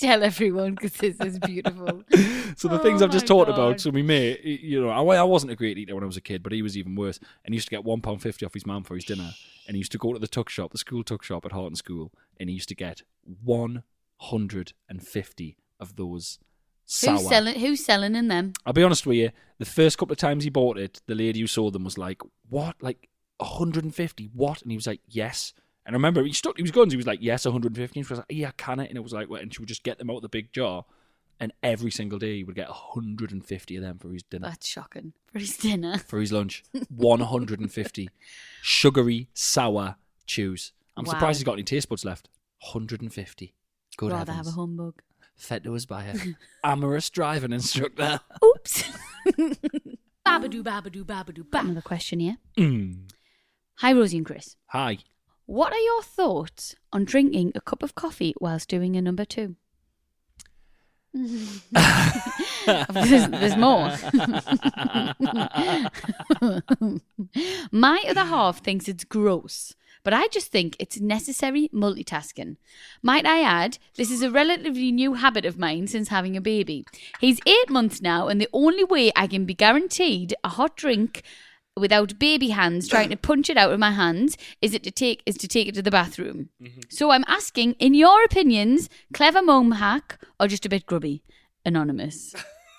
S5: Tell everyone because this is beautiful.
S6: So the things
S5: Oh
S6: I've just
S5: my
S6: talked
S5: God.
S6: about. So my mate, you know, I, I wasn't a great eater when I was a kid, but he was even worse. And he used to get one pound fifty off his mum for his dinner. And he used to go to the tuck shop, the school tuck shop at Horton School, and he used to get one hundred fifty of those sour.
S5: Who's selling? Who's selling in them?
S6: I'll be honest with you. The first couple of times he bought it, the lady who sold them was like, "What? Like one hundred fifty? What?" And he was like, "Yes." And I remember he stuck to his guns. He was like, "Yes, one hundred fifty." And she was like, "Yeah, can it?" And it was like, "What?" And she would just get them out of the big jar, and every single day he would get one hundred fifty of them for his dinner.
S5: That's shocking. For his dinner.
S6: For his lunch, one hundred fifty sugary sour chews. I'm
S5: Wow.
S6: surprised he's got any taste buds left. one hundred fifty. Good
S5: Rather
S6: heavens.
S5: have a humbug.
S6: Fed to us by a amorous driving instructor.
S5: Oops.
S7: Babadoo, babadoo, babadoo, ba.
S5: Another question here.
S6: Mm.
S5: Hi, Rosie and Chris.
S6: Hi.
S5: What are your thoughts on drinking a cup of coffee whilst doing a number two? there's, there's more. My other half thinks it's gross, but I just think it's necessary multitasking. Might I add, this is a relatively new habit of mine since having a baby. He's eight months now, and the only way I can be guaranteed a hot drink without baby hands trying to punch it out of my hands is it to take is to take it to the bathroom. Mm-hmm. So I'm asking, in your opinions, clever mom hack or just a bit grubby? Anonymous.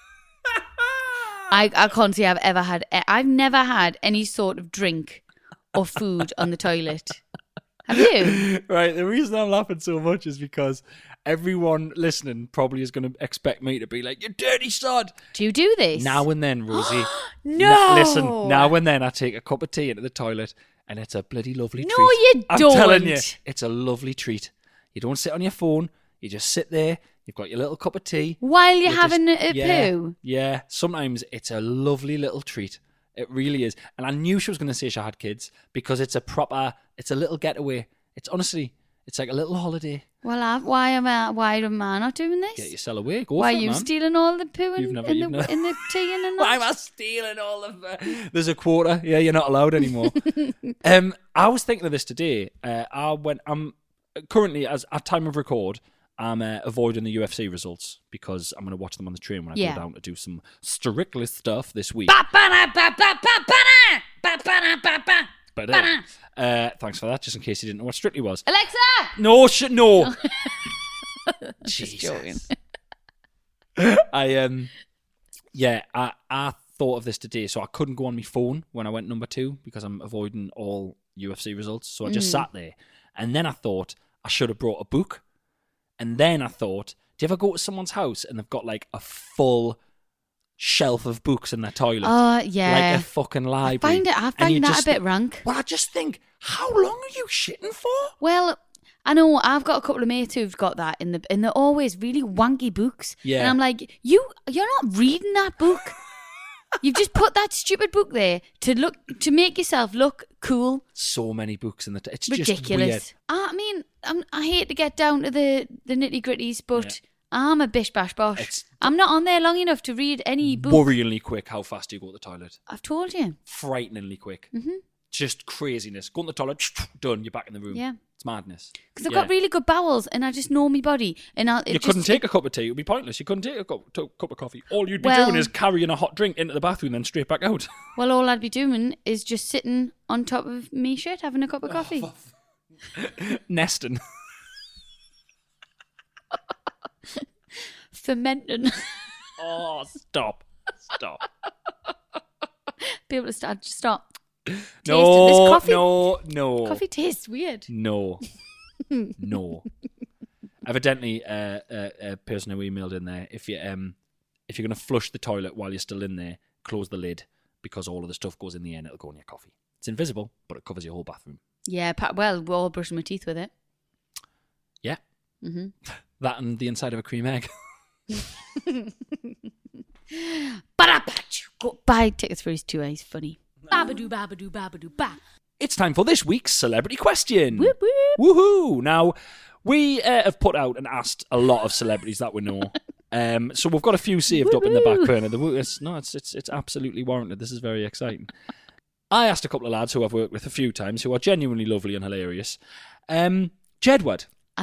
S5: I, I can't say I've ever had I've never had any sort of drink or food on the toilet. Have you?
S6: Right, the reason I'm laughing so much is because everyone listening probably is going to expect me to be like, "You dirty sod."
S5: Do you do this?
S6: Now and then, Rosie.
S5: No.
S6: Na- listen, now and then I take a cup of tea into the toilet and it's a bloody lovely
S5: No,
S6: treat.
S5: you
S6: I'm
S5: don't.
S6: telling you, it's a lovely treat. You don't sit on your phone. You just sit there. You've got your little cup of tea.
S5: While you're
S6: You
S5: having
S6: just-
S5: a, a
S6: yeah,
S5: poo?
S6: Yeah, sometimes it's a lovely little treat. It really is. And I knew she was going to say she had kids because it's a proper, it's a little getaway. It's honestly, it's like a little holiday.
S5: Well, I, why am I? Why am I not doing this?
S6: Get yourself away. Go
S5: why
S6: for
S5: are
S6: it,
S5: you
S6: man.
S5: stealing all the poo in,
S6: You've never-
S5: in,
S6: you've
S5: the,
S6: never-
S5: in the tea and in
S6: Why
S5: that?
S6: am I stealing all of the... There's a quarter. Yeah, you're not allowed anymore. um, I was thinking of this today. Uh, I went. I'm currently, as at time of record, I'm uh, avoiding the U F C results because I'm going to watch them on the train when I
S5: Yeah.
S6: go down to do some Strictly stuff this week. But uh, uh, thanks for that. Just in case you didn't know what Strictly was.
S5: Alexa!
S6: No, sh- no.
S5: Just joking.
S6: I um, yeah, I I thought of this today, so I couldn't go on my phone when I went number two because I'm avoiding all U F C results. So I just
S5: Mm.
S6: sat there, and then I thought I should have brought a book, and then I thought, do you ever go to someone's house and they've got like a full shelf of books in their toilet?
S5: Oh, yeah.
S6: like a fucking library.
S5: I find it. I
S6: And
S5: find
S6: you
S5: that
S6: just
S5: a bit
S6: think-
S5: rank.
S6: Well, I just think, how long are you shitting for?
S5: Well, I know I've got a couple of mates who've got that in the and they're always really wanky books.
S6: Yeah.
S5: And I'm like, you you're not reading that book. You've just put that stupid book there to look to make yourself look cool.
S6: So many books in the. T- it's just weird.
S5: Ridiculous. I mean, I'm, I hate to get down to the, the nitty gritties, but I'm a bish bash bosh.
S6: It's-
S5: I'm not on there long enough to read any book.
S6: Worryingly quick how fast you go to the toilet.
S5: I've told you.
S6: Frighteningly quick.
S5: Mhm.
S6: Just craziness. Go in the toilet, done, you're back in the room.
S5: Yeah.
S6: It's madness.
S5: Because I've
S6: Yeah.
S5: got really good bowels and I just know my body. And I'll, it
S6: You
S5: just,
S6: couldn't take a cup of tea. It would be pointless. You couldn't take a cup, to- cup of coffee. All you'd be
S5: Well-
S6: doing is carrying a hot drink into the bathroom and then straight back out.
S5: Well, all I'd be doing is just sitting on top of me shit, having a cup of
S6: Oh,
S5: coffee.
S6: Nesting.
S5: Fermenting.
S6: Oh, stop. Stop.
S5: Be able to start, just stop. Tasting
S6: No,
S5: this coffee.
S6: no, no.
S5: Coffee tastes weird.
S6: No. No. Evidently, uh, uh, a person who emailed in there, if you um, if you're going to flush the toilet while you're still in there, close the lid because all of the stuff goes in the air and it'll go in your coffee. It's invisible, but it covers your whole bathroom.
S5: Yeah, pa- well, we're all brushing my teeth with it.
S6: Yeah.
S5: Mm-hmm.
S6: That and the inside of a cream egg.
S5: Go buy tickets for his tour. He's funny.
S7: Babadoo, babadoo, babadoo, ba.
S6: It's time for this week's celebrity question.
S5: Whoop, whoop.
S6: Woohoo! Now, we uh, have put out and asked a lot of celebrities that we know. Um, so we've got a few saved up in the back burner. The, wo- it's, no, it's, it's, it's absolutely warranted. This is very exciting. I asked a couple of lads who I've worked with a few times who are genuinely lovely and hilarious. Um, Jedward.
S5: I,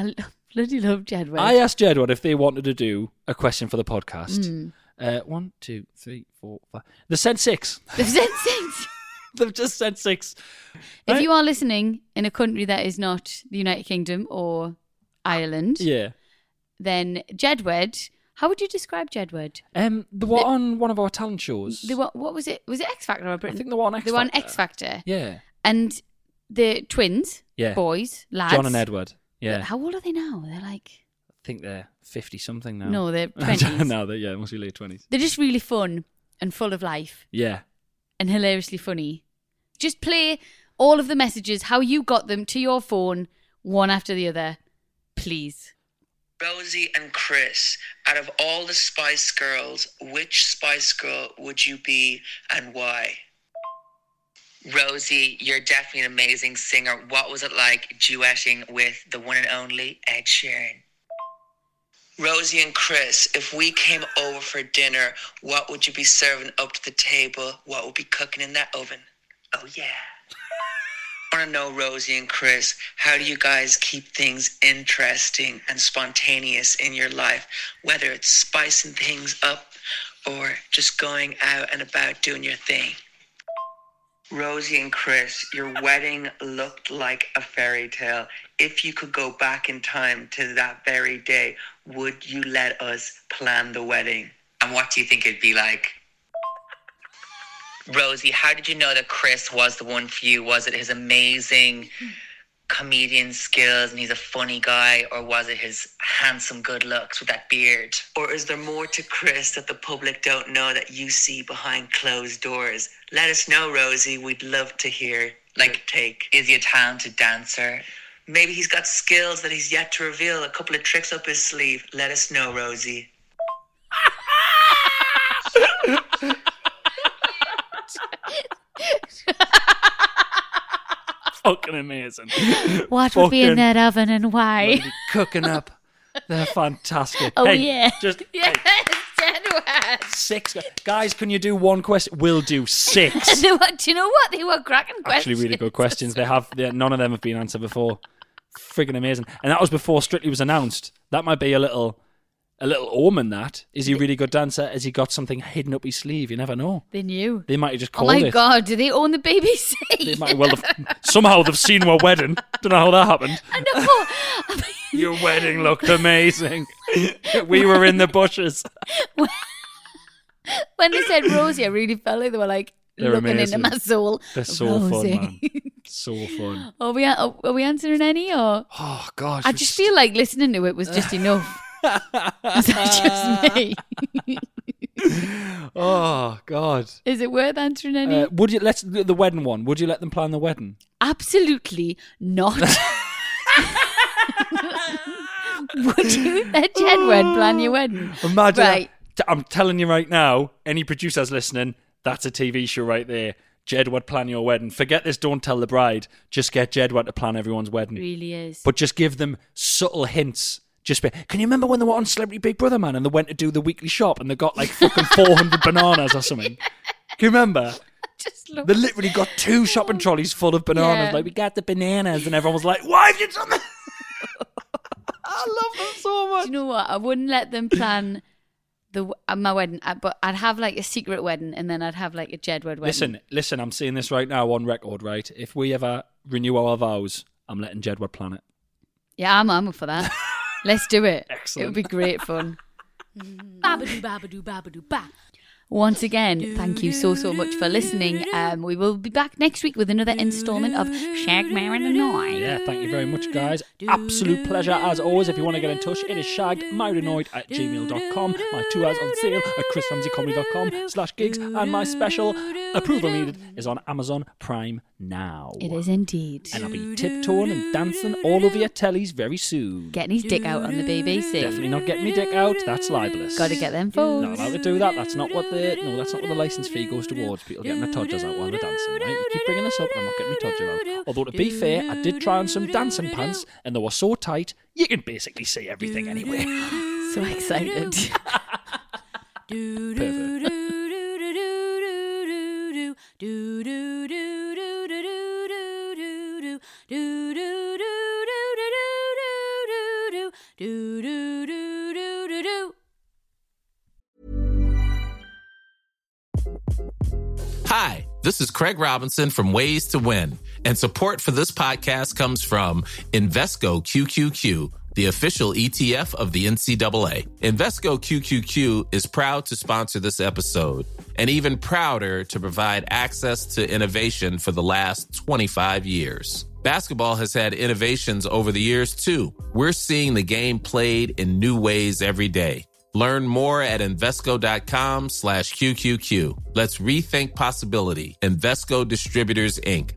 S5: Bloody love Jedward.
S6: I asked Jedward if they wanted to do a question for the podcast.
S5: Mm.
S6: Uh, one, two, three, four, five. They sent six.
S5: They've sent six.
S6: They've just sent six.
S5: If
S6: Right?
S5: you are listening in a country that is not the United Kingdom or Ireland,
S6: Yeah.
S5: then Jedward, how would you describe Jedward?
S6: Um, they were
S5: The-
S6: on one of our talent shows.
S5: They were, what was it? Was it X Factor or Britain?
S6: I think they were on X
S5: They were on
S6: Factor.
S5: X Factor.
S6: Yeah.
S5: And the twins,
S6: Yeah.
S5: boys, lads.
S6: John and Edward. Yeah.
S5: How old are they now? They're like,
S6: I think they're fifty-something now.
S5: no, they're
S6: I don't
S5: twenties.
S6: know. They're, yeah, it must be late twenties.
S5: They're just really fun and full of life
S6: Yeah.
S5: and hilariously funny. Just play all of the messages, how you got them to your phone, one after the other, please.
S11: Rosie and Chris, out of all the Spice Girls, which Spice Girl would you be and why? Rosie, you're definitely an amazing singer. What was it like duetting with the one and only Ed Sheeran? Rosie and Chris, if we came over for dinner, what would you be serving up to the table? What would be cooking in that oven? Oh, yeah. I want to know, Rosie and Chris, how do you guys keep things interesting and spontaneous in your life, whether it's spicing things up or just going out and about doing your thing? Rosie and Chris, your wedding looked like a fairy tale. If you could go back in time to that very day, would you let us plan the wedding? And what do you think it'd be like? Rosie, how did you know that Chris was the one for you? Was it his amazing comedian skills and he's a funny guy, or was it his handsome good looks with that beard? Or is there more to Chris that the public don't know that you see behind closed doors? Let us know, Rosie. We'd love to hear, like, take. Is he a talented dancer? Maybe he's got skills that he's yet to reveal, a couple of tricks up his sleeve. Let us know, Rosie.
S6: Fucking amazing.
S5: What would be in
S6: Fucking-
S5: that oven and why?
S6: They'd be cooking up. They're fantastic.
S5: Oh,
S6: Hey,
S5: yeah.
S6: Just
S5: Yes, Jedward.
S6: six. Guys, can you do one question? We'll do six.
S5: They were- Do you know what? They were cracking
S6: Actually,
S5: questions.
S6: really good questions. They have they, none of them have been answered before. Friggin' amazing. And that was before Strictly was announced. That might be a little a little omen. That is he a really good dancer? Has he got something hidden up his sleeve? You never know.
S5: They knew.
S6: They might have just
S5: Oh
S6: called
S5: my
S6: it.
S5: God, do they own the B B C?
S6: They might well have, somehow they've seen our wedding. Don't know how that happened.
S5: I know. I mean,
S6: Your wedding looked amazing. We were in the bushes.
S5: when they said Rosie, I really felt like they were like
S6: They're
S5: looking
S6: amazing.
S5: into my soul.
S6: They're so
S5: Rosie.
S6: fun, man. So fun.
S5: Are we, are we answering any or?
S6: Oh gosh.
S5: I
S6: we
S5: just feel like listening to it was just enough. Is that just me?
S6: Oh god.
S5: Is it worth answering any?
S6: Uh, would you let's the the wedding one? Would you let them plan the wedding?
S5: Absolutely not. Would you let Jedward plan your wedding?
S6: Imagine.
S5: Right.
S6: that. I'm telling you right now. Any producers listening, that's a T V show right there. Jedward plan your wedding. Forget this. Don't tell the bride. Just get Jedward to plan everyone's wedding.
S5: Really is.
S6: But just give them subtle hints. Just be, can you remember when they were on Celebrity Big Brother, man, and they went to do the weekly shop and they got like fucking four hundred bananas or something? Can you remember?
S5: Just look.
S6: They literally got two shopping trolleys full of bananas.
S5: Yeah.
S6: Like, we got the bananas, and everyone was like, "Why have you done that?" I love them so much.
S5: Do you know what? I wouldn't let them plan the uh, my wedding, uh, but I'd have like a secret wedding, and then I'd have like a Jedward wedding.
S6: Listen, listen. I'm saying this right now on record, right? If we ever renew our vows, I'm letting Jedward plan it.
S5: Yeah, I'm, I'm up for that. Let's do it.
S6: Excellent.
S5: It would be great fun.
S7: Babadoo, babadoo, babadoo, ba.
S5: Once again, thank you so, so much for listening. Um, we will be back next week with another instalment of Shag, Marin and Noy.
S6: Yeah, thank you very much, guys. Absolute pleasure as always. If you want to get in touch, it is shaggedmarriedanoid at gmail dot com. My tours on sale at chris ramsey comedy dot com slash gigs, and my special Approval Needed is on Amazon Prime now.
S5: It is indeed.
S6: And I'll be tiptoeing and dancing all over your tellies very soon.
S5: Getting his dick out on the B B C.
S6: Definitely not getting me dick out. That's libelous.
S5: Got to get them phones.
S6: Not allowed to do that. That's not what the no. That's not what the license fee goes towards. People getting their todgers out while they're dancing. Right? You keep bringing this up, and I'm not getting my todger out. Although to be fair, I did try on some dancing pants, and they were so tight you can basically see everything anyway.
S5: So excited.
S6: Perfect.
S5: do do do do do do.
S8: Hi, this is Craig Robinson from Ways to Win, and support for this podcast comes from Invesco Q Q Q, the official E T F of the N C double A. Invesco Q Q Q is proud to sponsor this episode, and even prouder to provide access to innovation for the last twenty-five years. Basketball has had innovations over the years, too. We're seeing the game played in new ways every day. Learn more at Invesco.com slash QQQ. Let's rethink possibility. Invesco Distributors, Incorporated.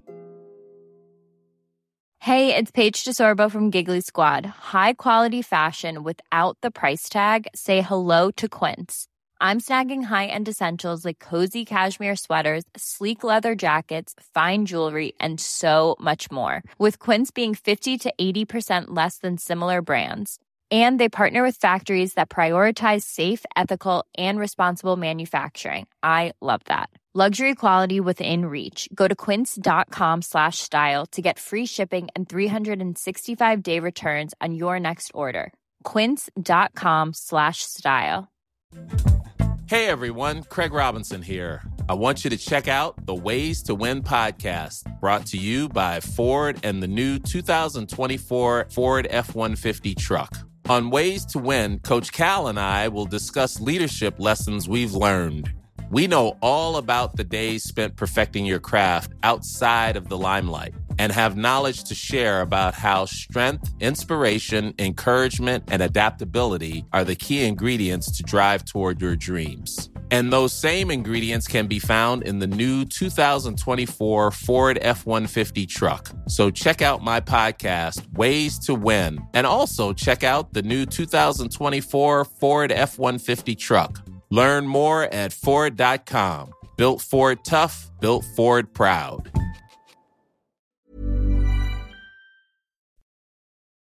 S12: Hey, it's Paige DeSorbo from Giggly Squad. High quality fashion without the price tag. Say hello to Quince. I'm snagging high-end essentials like cozy cashmere sweaters, sleek leather jackets, fine jewelry, and so much more. With Quince being fifty to eighty percent less than similar brands. And they partner with factories that prioritize safe, ethical, and responsible manufacturing. I love that. Luxury quality within reach. Go to quince.com slash style to get free shipping and three sixty-five day returns on your next order. Quince.com slash style.
S8: Hey everyone, Craig Robinson here. I want you to check out the Ways to Win podcast, brought to you by Ford and the new two thousand twenty-four Ford F one fifty truck. On Ways to Win, Coach Cal and I will discuss leadership lessons we've learned. We know all about the days spent perfecting your craft outside of the limelight and have knowledge to share about how strength, inspiration, encouragement, and adaptability are the key ingredients to drive toward your dreams. And those same ingredients can be found in the new two thousand twenty-four Ford F one fifty truck. So check out my podcast, Ways to Win, and also check out the new two thousand twenty-four Ford F one fifty truck. Learn more at Ford dot com. Built Ford tough, built Ford proud.